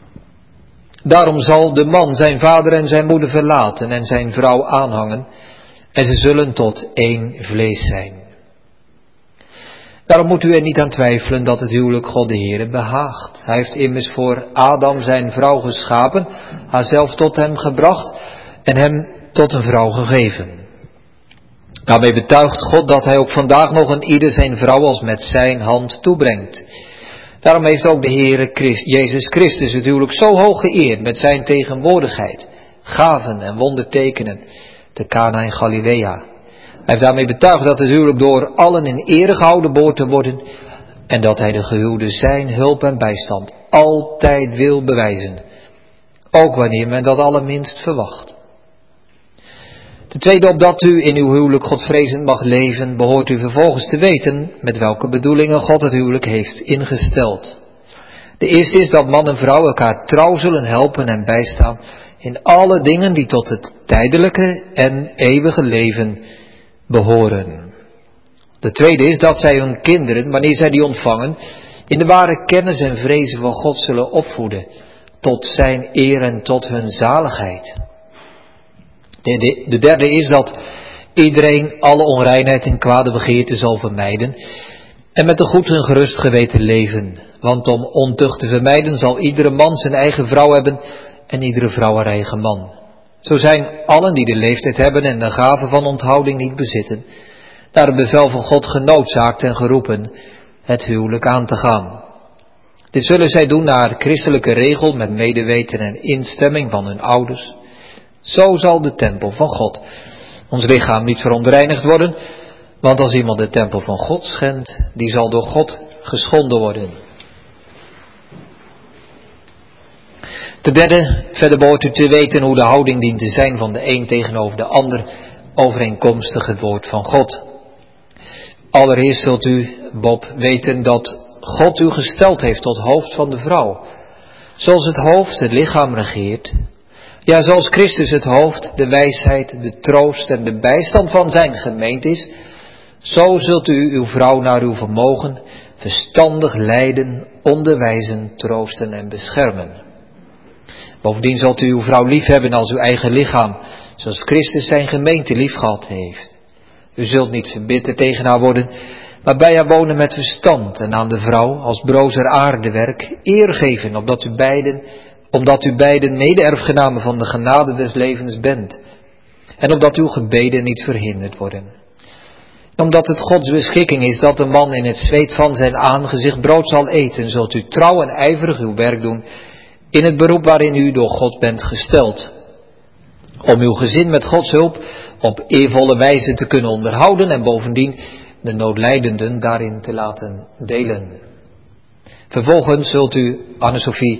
Daarom zal de man zijn vader en zijn moeder verlaten en zijn vrouw aanhangen, en ze zullen tot één vlees zijn. Daarom moet u er niet aan twijfelen dat het huwelijk God de Heere behaagt. Hij heeft immers voor Adam zijn vrouw geschapen, haar zelf tot hem gebracht en hem tot een vrouw gegeven. Daarmee betuigt God dat hij ook vandaag nog een ieder zijn vrouw als met zijn hand toebrengt. Daarom heeft ook de Heere Christ, Jezus Christus het huwelijk zo hoog geëerd met zijn tegenwoordigheid, gaven en wondertekenen te Cana in Galilea. Hij heeft daarmee betuigd dat het huwelijk door allen in ere gehouden behoort te worden en dat hij de gehuwde zijn hulp en bijstand altijd wil bewijzen, ook wanneer men dat allerminst verwacht. Ten tweede, opdat u in uw huwelijk godvrezend mag leven, behoort u vervolgens te weten met welke bedoelingen God het huwelijk heeft ingesteld. De eerste is dat man en vrouw elkaar trouw zullen helpen en bijstaan in alle dingen die tot het tijdelijke en eeuwige leven behoren. De tweede is dat zij hun kinderen, wanneer zij die ontvangen, in de ware kennis en vrezen van God zullen opvoeden, tot zijn eer en tot hun zaligheid. De, de, de derde is dat iedereen alle onreinheid en kwade begeerte zal vermijden en met een goed en gerust geweten leven. Want om ontucht te vermijden zal iedere man zijn eigen vrouw hebben en iedere vrouw haar eigen man. Zo zijn allen die de leeftijd hebben en de gave van onthouding niet bezitten, naar het bevel van God genoodzaakt en geroepen het huwelijk aan te gaan. Dit zullen zij doen naar christelijke regel met medeweten en instemming van hun ouders. Zo zal de tempel van God, ons lichaam, niet verontreinigd worden, want als iemand de tempel van God schendt, die zal door God geschonden worden. Ten derde, verder behoort u te weten hoe de houding dient te zijn van de een tegenover de ander, overeenkomstig het woord van God. Allereerst zult u, Bob, weten dat God u gesteld heeft tot hoofd van de vrouw, zoals het hoofd het lichaam regeert. Ja, zoals Christus het hoofd, de wijsheid, de troost en de bijstand van zijn gemeente is, zo zult u uw vrouw naar uw vermogen verstandig leiden, onderwijzen, troosten en beschermen. Bovendien zult u uw vrouw lief hebben als uw eigen lichaam, zoals Christus zijn gemeente lief gehad heeft. U zult niet verbitterd tegen haar worden, maar bij haar wonen met verstand en aan de vrouw als brozer aardewerk eer geven, opdat u beiden omdat u beiden mede-erfgenamen van de genade des levens bent, en opdat uw gebeden niet verhinderd worden. En omdat het Gods beschikking is dat de man in het zweet van zijn aangezicht brood zal eten, zult u trouw en ijverig uw werk doen in het beroep waarin u door God bent gesteld, om uw gezin met Gods hulp op eervolle wijze te kunnen onderhouden en bovendien de noodlijdenden daarin te laten delen. Vervolgens zult u, Anne-Sophie,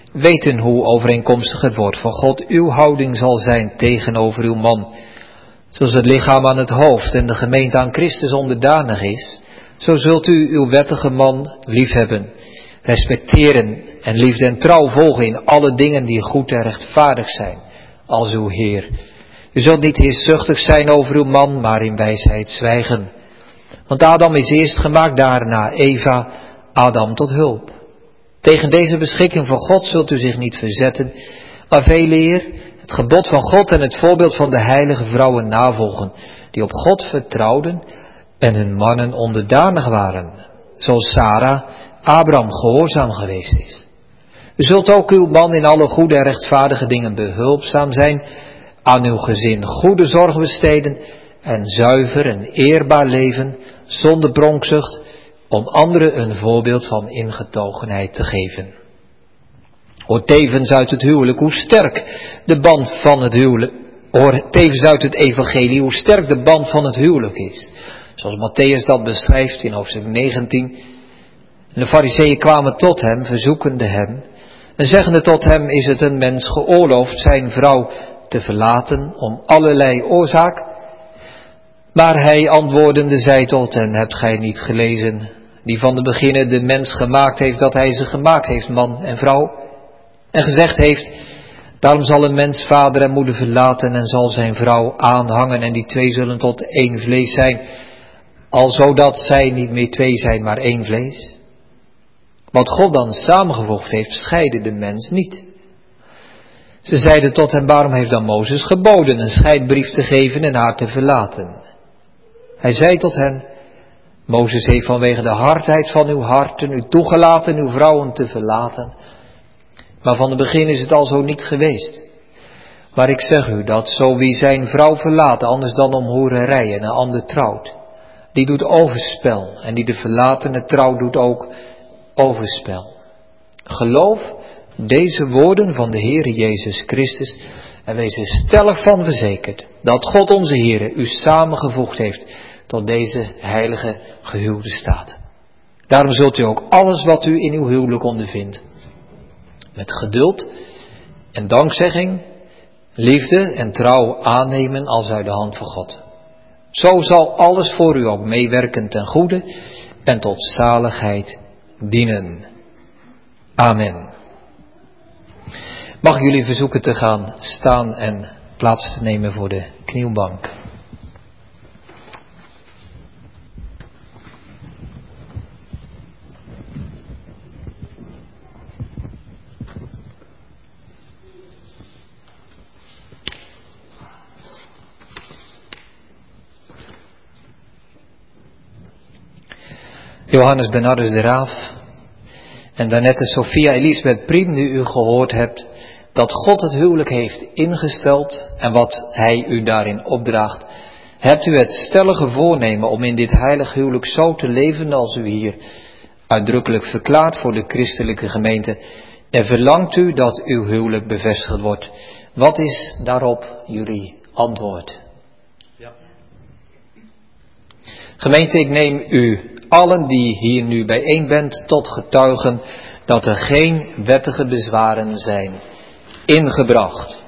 weten hoe overeenkomstig het woord van God uw houding zal zijn tegenover uw man. Zoals het lichaam aan het hoofd en de gemeente aan Christus onderdanig is, zo zult u uw wettige man liefhebben, respecteren en liefde en trouw volgen in alle dingen die goed en rechtvaardig zijn, als uw Heer. U zult niet heerszuchtig zijn over uw man, maar in wijsheid zwijgen. Want Adam is eerst gemaakt, daarna Eva, Adam tot hulp. Tegen deze beschikking van God zult u zich niet verzetten, maar veel eer het gebod van God en het voorbeeld van de heilige vrouwen navolgen, die op God vertrouwden en hun mannen onderdanig waren, zoals Sarah Abraham gehoorzaam geweest is. U zult ook uw man in alle goede en rechtvaardige dingen behulpzaam zijn, aan uw gezin goede zorg besteden en zuiver en eerbaar leven, zonder pronkzucht, om anderen een voorbeeld van ingetogenheid te geven. Hoor tevens uit het huwelijk hoe sterk de band van het huwelijk, hoor tevens uit het evangelie hoe sterk de band van het huwelijk is. Zoals Matthäus dat beschrijft in hoofdstuk negentien. En de farizeeën kwamen tot hem, verzoekende hem, en zeggende tot hem, is het een mens geoorloofd zijn vrouw te verlaten om allerlei oorzaak? Maar hij antwoordende zei tot hen, hebt gij niet gelezen, die van de beginne de mens gemaakt heeft, dat hij ze gemaakt heeft, man en vrouw? En gezegd heeft, daarom zal een mens vader en moeder verlaten en zal zijn vrouw aanhangen en die twee zullen tot één vlees zijn, al zodat zij niet meer twee zijn, maar één vlees. Wat God dan samengevoegd heeft, scheidde de mens niet. Ze zeiden tot hem, waarom heeft dan Mozes geboden een scheidbrief te geven en haar te verlaten? Hij zei tot hen, Mozes heeft vanwege de hardheid van uw harten u toegelaten uw vrouwen te verlaten. Maar van het begin is het al zo niet geweest. Maar ik zeg u dat zo wie zijn vrouw verlaat, anders dan om hoererij en een ander trouwt, die doet overspel en die de verlatene trouw doet ook overspel. Geloof deze woorden van de Heere Jezus Christus en wees er stellig van verzekerd dat God onze Heere u samengevoegd heeft tot deze heilige gehuwde staat. Daarom zult u ook alles wat u in uw huwelijk ondervindt met geduld en dankzegging, liefde en trouw aannemen als uit de hand van God. Zo zal alles voor u ook meewerken ten goede en tot zaligheid dienen. Amen. Mag ik jullie verzoeken te gaan staan en plaats te nemen voor de knielbank. Johannes Bernardus de Raaf en daarnet Sophia Elisabeth Priem, nu u gehoord hebt dat God het huwelijk heeft ingesteld en wat hij u daarin opdraagt, hebt u het stellige voornemen om in dit heilig huwelijk zo te leven als u hier uitdrukkelijk verklaart voor de christelijke gemeente en verlangt u dat uw huwelijk bevestigd wordt. Wat is daarop jullie antwoord? Ja. Gemeente, ik neem u allen die hier nu bijeen bent tot getuigen dat er geen wettige bezwaren zijn ingebracht.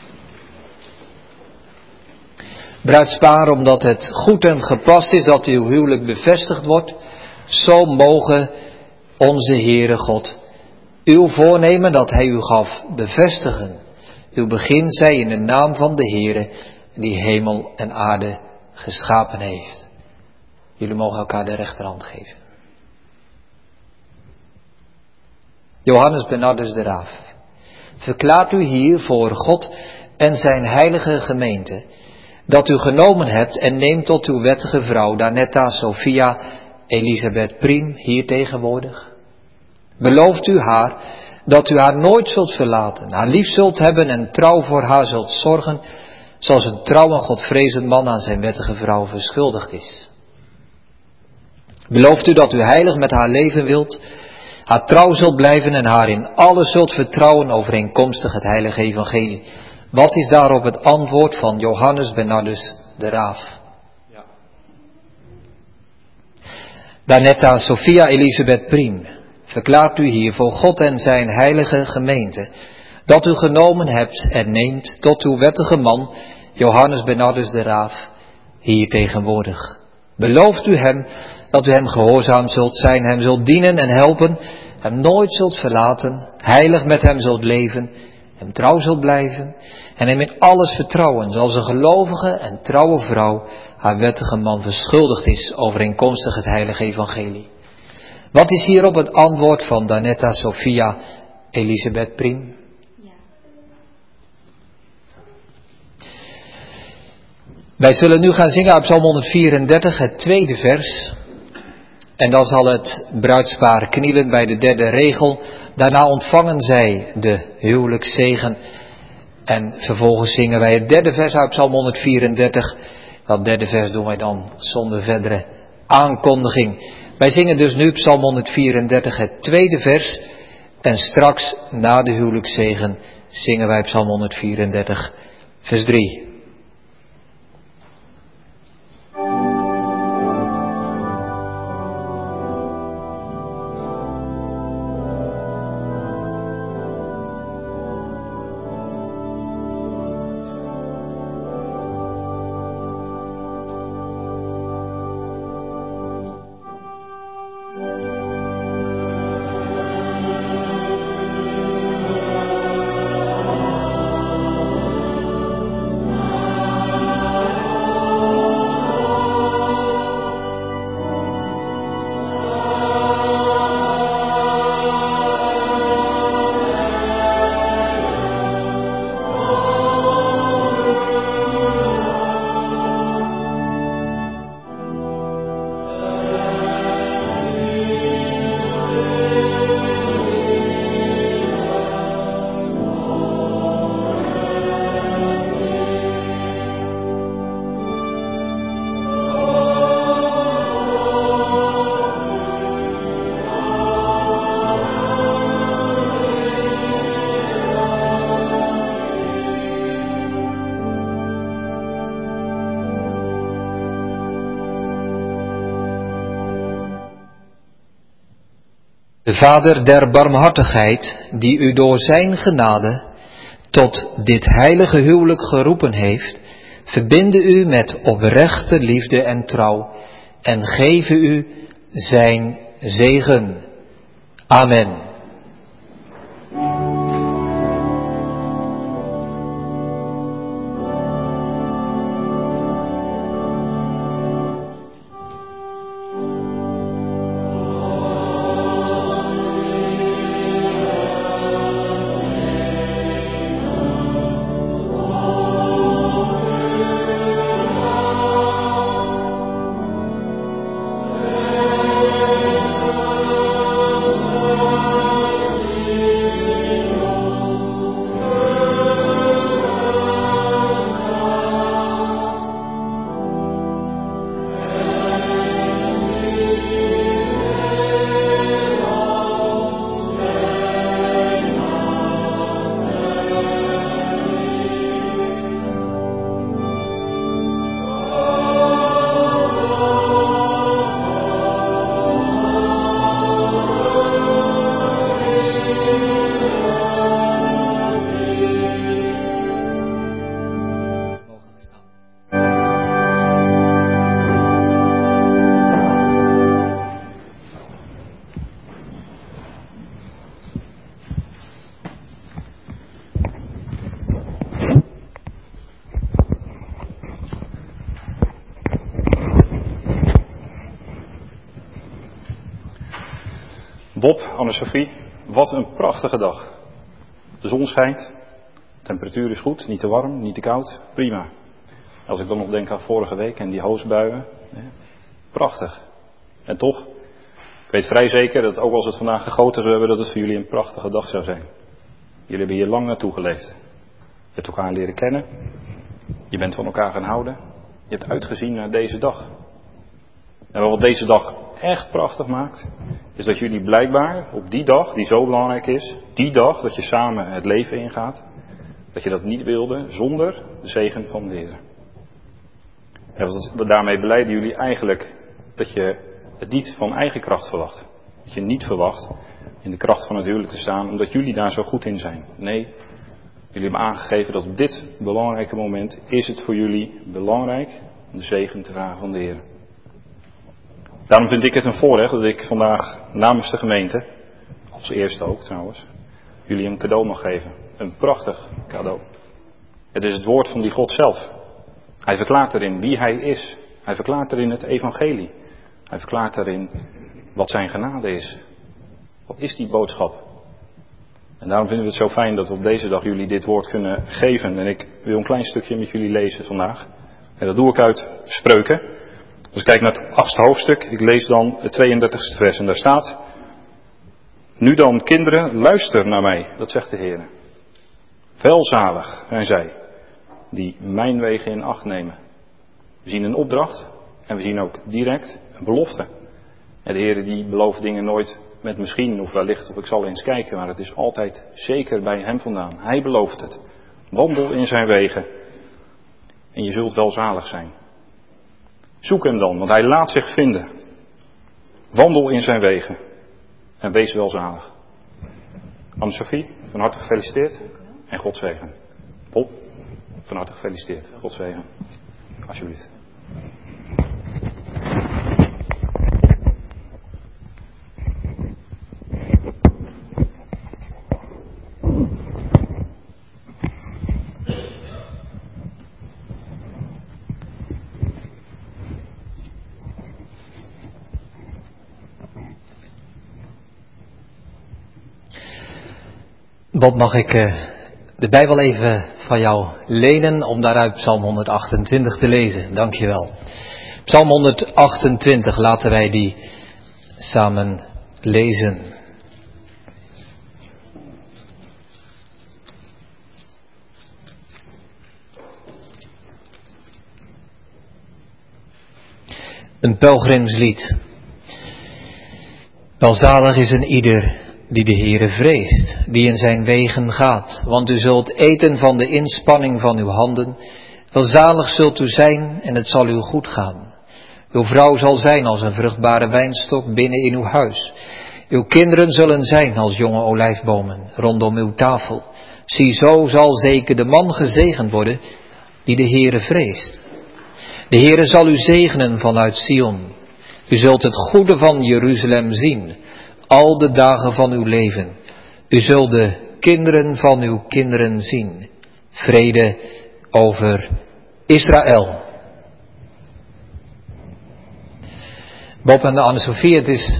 Bruidspaar, omdat het goed en gepast is dat uw huwelijk bevestigd wordt, zo mogen onze Heere God uw voornemen dat hij u gaf bevestigen. Uw begin zij in de naam van de Heere die hemel en aarde geschapen heeft. Jullie mogen elkaar de rechterhand geven. Johannes Bernardus de Raaf, verklaart u hier voor God en zijn heilige gemeente dat u genomen hebt en neemt tot uw wettige vrouw Danetta Sophia Elisabeth Priem hier tegenwoordig? Belooft u haar dat u haar nooit zult verlaten, haar lief zult hebben en trouw voor haar zult zorgen, zoals een trouw en godvrezend man aan zijn wettige vrouw verschuldigd is? Belooft u dat u heilig met haar leven wilt, haar trouw zult blijven en haar in alles zult vertrouwen overeenkomstig het heilige evangelie? Wat is daarop het antwoord van Johannes Bernardus de Raaf? Ja. Danetta Sophia Elisabeth Priem, verklaart u hier voor God en zijn heilige gemeente, dat u genomen hebt en neemt tot uw wettige man, Johannes Bernardus de Raaf, hier tegenwoordig. Belooft u hem dat u hem gehoorzaam zult zijn, hem zult dienen en helpen, hem nooit zult verlaten, heilig met hem zult leven, hem trouw zult blijven en hem in alles vertrouwen, zoals een gelovige en trouwe vrouw haar wettige man verschuldigd is overeenkomstig het heilige evangelie. Wat is hierop het antwoord van Danetta Sophia Elisabeth Priem? Ja. Wij zullen nu gaan zingen uit Psalm honderdvierendertig, het tweede vers. En dan zal het bruidspaar knielen bij de derde regel. Daarna ontvangen zij de huwelijkszegen. En vervolgens zingen wij het derde vers uit Psalm honderdvierendertig. Dat derde vers doen wij dan zonder verdere aankondiging. Wij zingen dus nu Psalm honderdvierendertig, het tweede vers. En straks na de huwelijkszegen zingen wij Psalm honderdvierendertig, vers drie. De Vader der barmhartigheid, die u door zijn genade tot dit heilige huwelijk geroepen heeft, verbinde u met oprechte liefde en trouw en geven u zijn zegen. Amen. Bob, Anne-Sophie, wat een prachtige dag. De zon schijnt, de temperatuur is goed, niet te warm, niet te koud, prima. Als ik dan nog denk aan vorige week en die hoosbuien, prachtig. En toch, ik weet vrij zeker dat ook als het vandaag gegoten zou hebben, dat het voor jullie een prachtige dag zou zijn. Jullie hebben hier lang naartoe geleefd. Je hebt elkaar leren kennen, je bent van elkaar gaan houden, je hebt uitgezien naar deze dag. En wat deze dag echt prachtig maakt, is dat jullie blijkbaar op die dag, die zo belangrijk is, die dag dat je samen het leven ingaat, dat je dat niet wilde zonder de zegen van de Heer. En daarmee belijden jullie eigenlijk dat je het niet van eigen kracht verwacht. Dat je niet verwacht in de kracht van het huwelijk te staan, omdat jullie daar zo goed in zijn. Nee, jullie hebben aangegeven dat op dit belangrijke moment is het voor jullie belangrijk om de zegen te vragen van de Heer. Daarom vind ik het een voorrecht dat ik vandaag namens de gemeente, als eerste ook trouwens, jullie een cadeau mag geven. Een prachtig cadeau. Het is het woord van die God zelf. Hij verklaart erin wie hij is. Hij verklaart erin het evangelie. Hij verklaart daarin wat zijn genade is. Wat is die boodschap? En daarom vinden we het zo fijn dat we op deze dag jullie dit woord kunnen geven. En ik wil een klein stukje met jullie lezen vandaag. En dat doe ik uit Spreuken. Als ik kijk naar het achtste hoofdstuk, ik lees dan het tweeëndertigste vers. En daar staat: Nu dan, kinderen, luister naar mij, dat zegt de Heer. Welzalig zijn zij die mijn wegen in acht nemen. We zien een opdracht en we zien ook direct een belofte. En de Heer die belooft dingen nooit met misschien of wellicht of ik zal eens kijken, maar het is altijd zeker bij hem vandaan. Hij belooft het. Wandel in zijn wegen en je zult welzalig zijn. Zoek hem dan, want hij laat zich vinden. Wandel in zijn wegen en wees welzalig. Anne-Sophie, van harte gefeliciteerd en God zegen. Bob, van harte gefeliciteerd. God zegen. Alsjeblieft. Bob, mag ik uh, de Bijbel even van jou lenen om daaruit Psalm honderdachtentwintig te lezen? Dank je wel. Psalm honderdachtentwintig, laten wij die samen lezen. Een pelgrimslied. Welzalig is een ieder die de Heere vreest, die in zijn wegen gaat, want u zult eten van de inspanning van uw handen. Welzalig zult u zijn en het zal u goed gaan. Uw vrouw zal zijn als een vruchtbare wijnstok binnen in uw huis. Uw kinderen zullen zijn als jonge olijfbomen rondom uw tafel. Zie, zo zal zeker de man gezegend worden die de Heere vreest. De Heere zal u zegenen vanuit Sion. U zult het goede van Jeruzalem zien al de dagen van uw leven. U zult de kinderen van uw kinderen zien. Vrede over Israël. Bob en Anne-Sophie, het is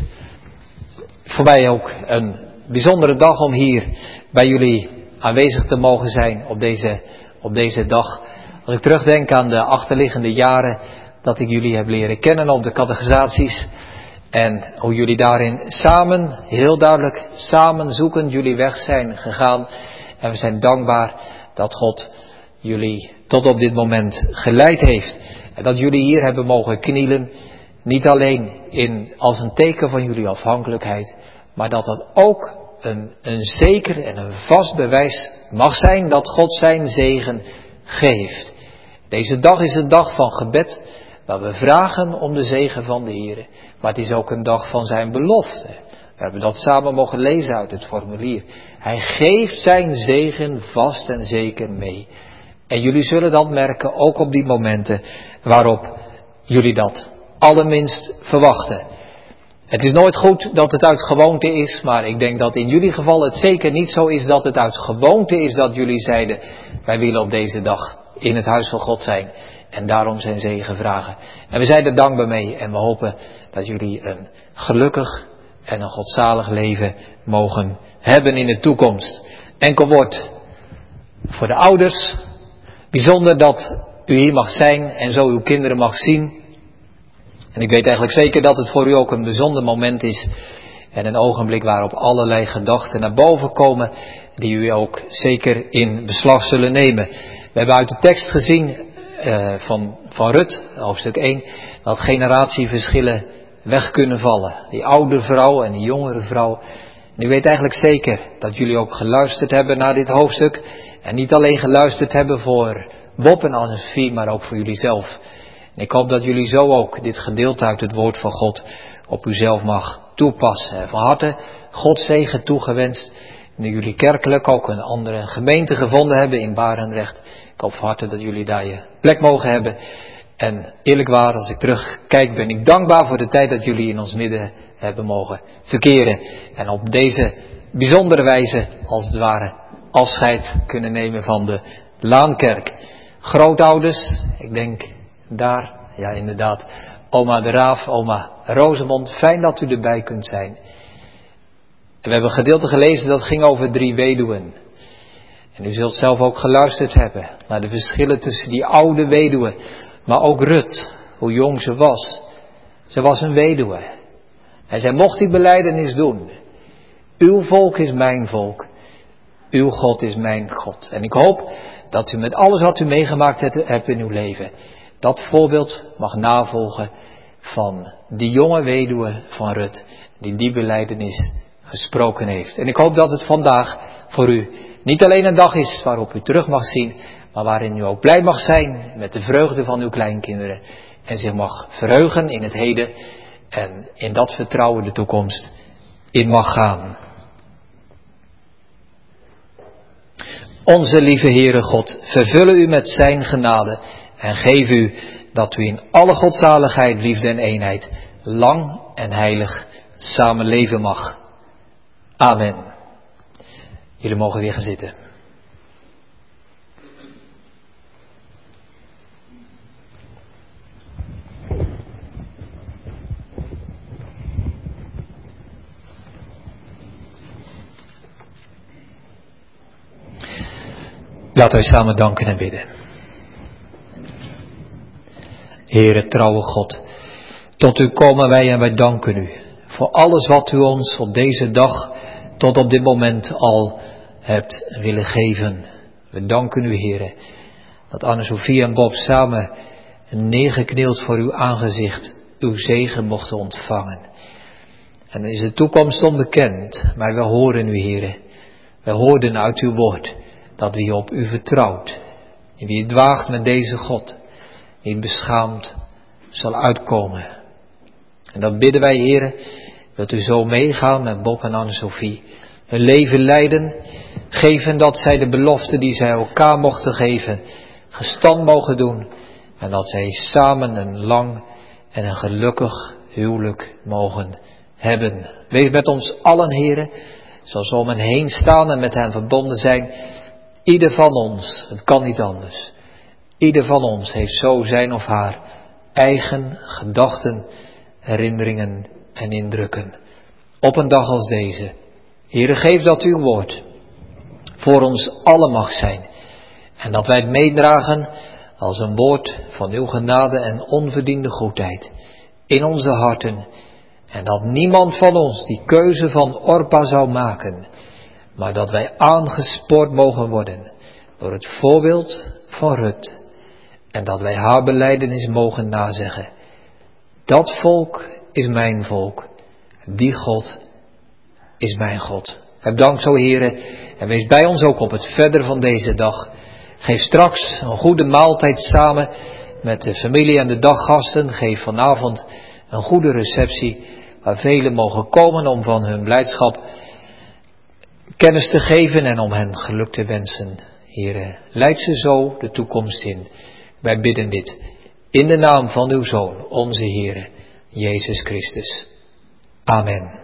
voor mij ook een bijzondere dag om hier bij jullie aanwezig te mogen zijn op deze, op deze dag. Als ik terugdenk aan de achterliggende jaren dat ik jullie heb leren kennen op de catechisaties. En hoe jullie daarin samen, heel duidelijk, samen zoekend jullie weg zijn gegaan. En we zijn dankbaar dat God jullie tot op dit moment geleid heeft. En dat jullie hier hebben mogen knielen. Niet alleen in, als een teken van jullie afhankelijkheid. Maar dat dat ook een, een zeker en een vast bewijs mag zijn dat God zijn zegen geeft. Deze dag is een dag van gebed. Waar we vragen om de zegen van de Heer. Maar het is ook een dag van zijn belofte. We hebben dat samen mogen lezen uit het formulier. Hij geeft zijn zegen vast en zeker mee. En jullie zullen dat merken ook op die momenten waarop jullie dat allerminst verwachten. Het is nooit goed dat het uit gewoonte is, maar ik denk dat in jullie geval het zeker niet zo is dat het uit gewoonte is dat jullie zeiden: wij willen op deze dag in het huis van God zijn. En daarom zijn zegen vragen. En we zijn er dankbaar mee. En we hopen dat jullie een gelukkig en een godzalig leven mogen hebben in de toekomst. Enkel woord voor de ouders. Bijzonder dat u hier mag zijn en zo uw kinderen mag zien. En ik weet eigenlijk zeker dat het voor u ook een bijzonder moment is. En een ogenblik waarop allerlei gedachten naar boven komen. Die u ook zeker in beslag zullen nemen. We hebben uit de tekst gezien Uh, van, van Rut, hoofdstuk één, dat generatieverschillen weg kunnen vallen. Die oude vrouw en die jongere vrouw. En u weet eigenlijk zeker dat jullie ook geluisterd hebben naar dit hoofdstuk. En niet alleen geluisterd hebben voor Bob en Anne-Sophie, maar ook voor jullie zelf. En ik hoop dat jullie zo ook dit gedeelte uit het woord van God op uzelf mag toepassen. Van harte Gods zegen toegewenst. Nu jullie kerkelijk ook een andere gemeente gevonden hebben in Barendrecht. Ik hoop van harte dat jullie daar je plek mogen hebben. En eerlijk waar, als ik terugkijk, ben ik dankbaar voor de tijd dat jullie in ons midden hebben mogen verkeren. En op deze bijzondere wijze, als het ware, afscheid kunnen nemen van de Laankerk. Grootouders, ik denk daar, ja inderdaad, oma de Raaf, oma Rosemond, fijn dat u erbij kunt zijn. En we hebben een gedeelte gelezen dat ging over drie weduwen. En u zult zelf ook geluisterd hebben naar de verschillen tussen die oude weduwe, maar ook Rut, hoe jong ze was. Ze was een weduwe. En zij mocht die belijdenis doen. Uw volk is mijn volk. Uw God is mijn God. En ik hoop dat u met alles wat u meegemaakt hebt in uw leven, dat voorbeeld mag navolgen van die jonge weduwe van Rut, die die belijdenis gesproken heeft. En ik hoop dat het vandaag voor u niet alleen een dag is waarop u terug mag zien, maar waarin u ook blij mag zijn met de vreugde van uw kleinkinderen en zich mag verheugen in het heden en in dat vertrouwen de toekomst in mag gaan. Onze lieve Heere God, vervullen u met zijn genade en geef u dat u in alle godzaligheid, liefde en eenheid lang en heilig samen leven mag. Amen. Jullie mogen weer gaan zitten. Laten wij samen danken en bidden. Heere, trouwe God, tot u komen wij en wij danken u voor alles wat u ons op deze dag tot op dit moment al hebt willen geven. We danken u, Heere, dat Anne-Sophie en Bob samen neergeknield voor uw aangezicht uw zegen mochten ontvangen. En dan is de toekomst onbekend, maar we horen u, Heere. We hoorden uit uw woord dat wie op u vertrouwt en wie het waagt met deze God niet beschaamd zal uitkomen. En dan bidden wij, Heere, dat u zo meegaan met Bob en Anne-Sophie, hun leven leiden, geven dat zij de belofte die zij elkaar mochten geven, gestand mogen doen en dat zij samen een lang en een gelukkig huwelijk mogen hebben. Wees met ons allen, Heere, zoals we om hen heen staan en met hen verbonden zijn. Ieder van ons, het kan niet anders, ieder van ons heeft zo zijn of haar eigen gedachten, herinneringen en indrukken. Op een dag als deze, Heere, geef dat uw woord voor ons allen mag zijn. En dat wij het meedragen als een woord van uw genade en onverdiende goedheid in onze harten. En dat niemand van ons die keuze van Orpa zou maken, maar dat wij aangespoord mogen worden door het voorbeeld van Rut. En dat wij haar belijdenis mogen nazeggen. Dat volk is mijn volk. Die God is mijn God. Heb dank zo, Heere, en wees bij ons ook op het verder van deze dag. Geef straks een goede maaltijd samen met de familie en de daggasten. Geef vanavond een goede receptie waar velen mogen komen om van hun blijdschap kennis te geven en om hen geluk te wensen. Heere, leid ze zo de toekomst in. Wij bidden dit in de naam van uw Zoon, onze Heere, Jezus Christus. Amen.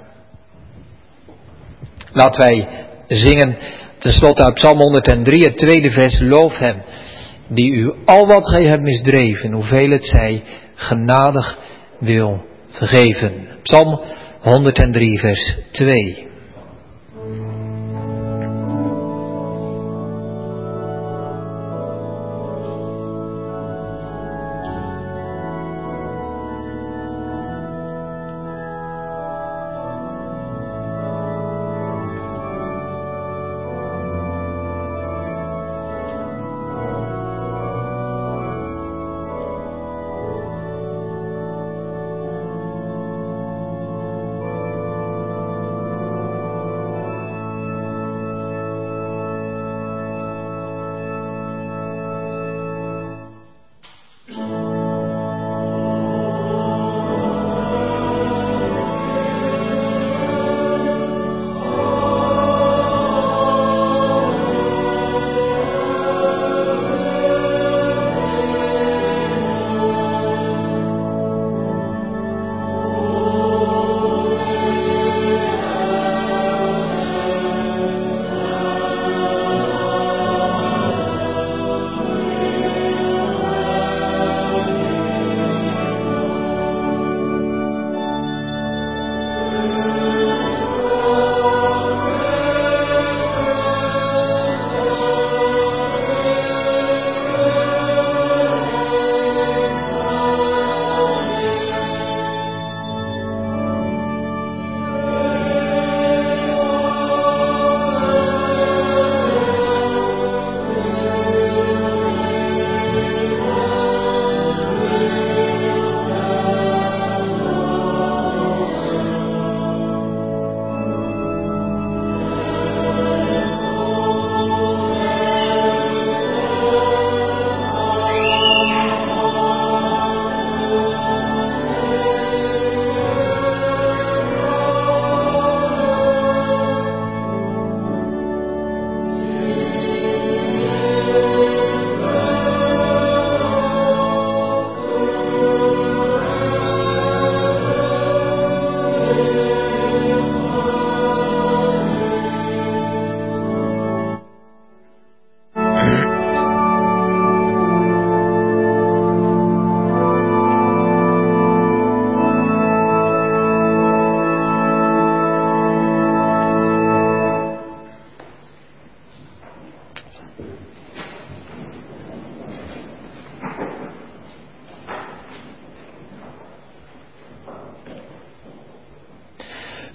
Laten wij zingen tenslotte uit Psalm honderddrie, het tweede vers. Loof hem, die u al wat gij hebt misdreven, hoeveel het zij, genadig wil vergeven. Psalm honderddrie, vers twee.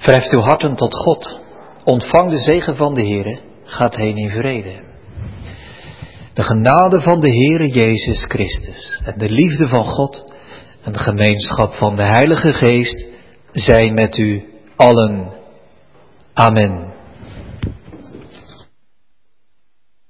Verheft uw harten tot God. Ontvang de zegen van de Heere. Gaat heen in vrede. De genade van de Heere Jezus Christus en de liefde van God en de gemeenschap van de Heilige Geest zijn met u allen. Amen.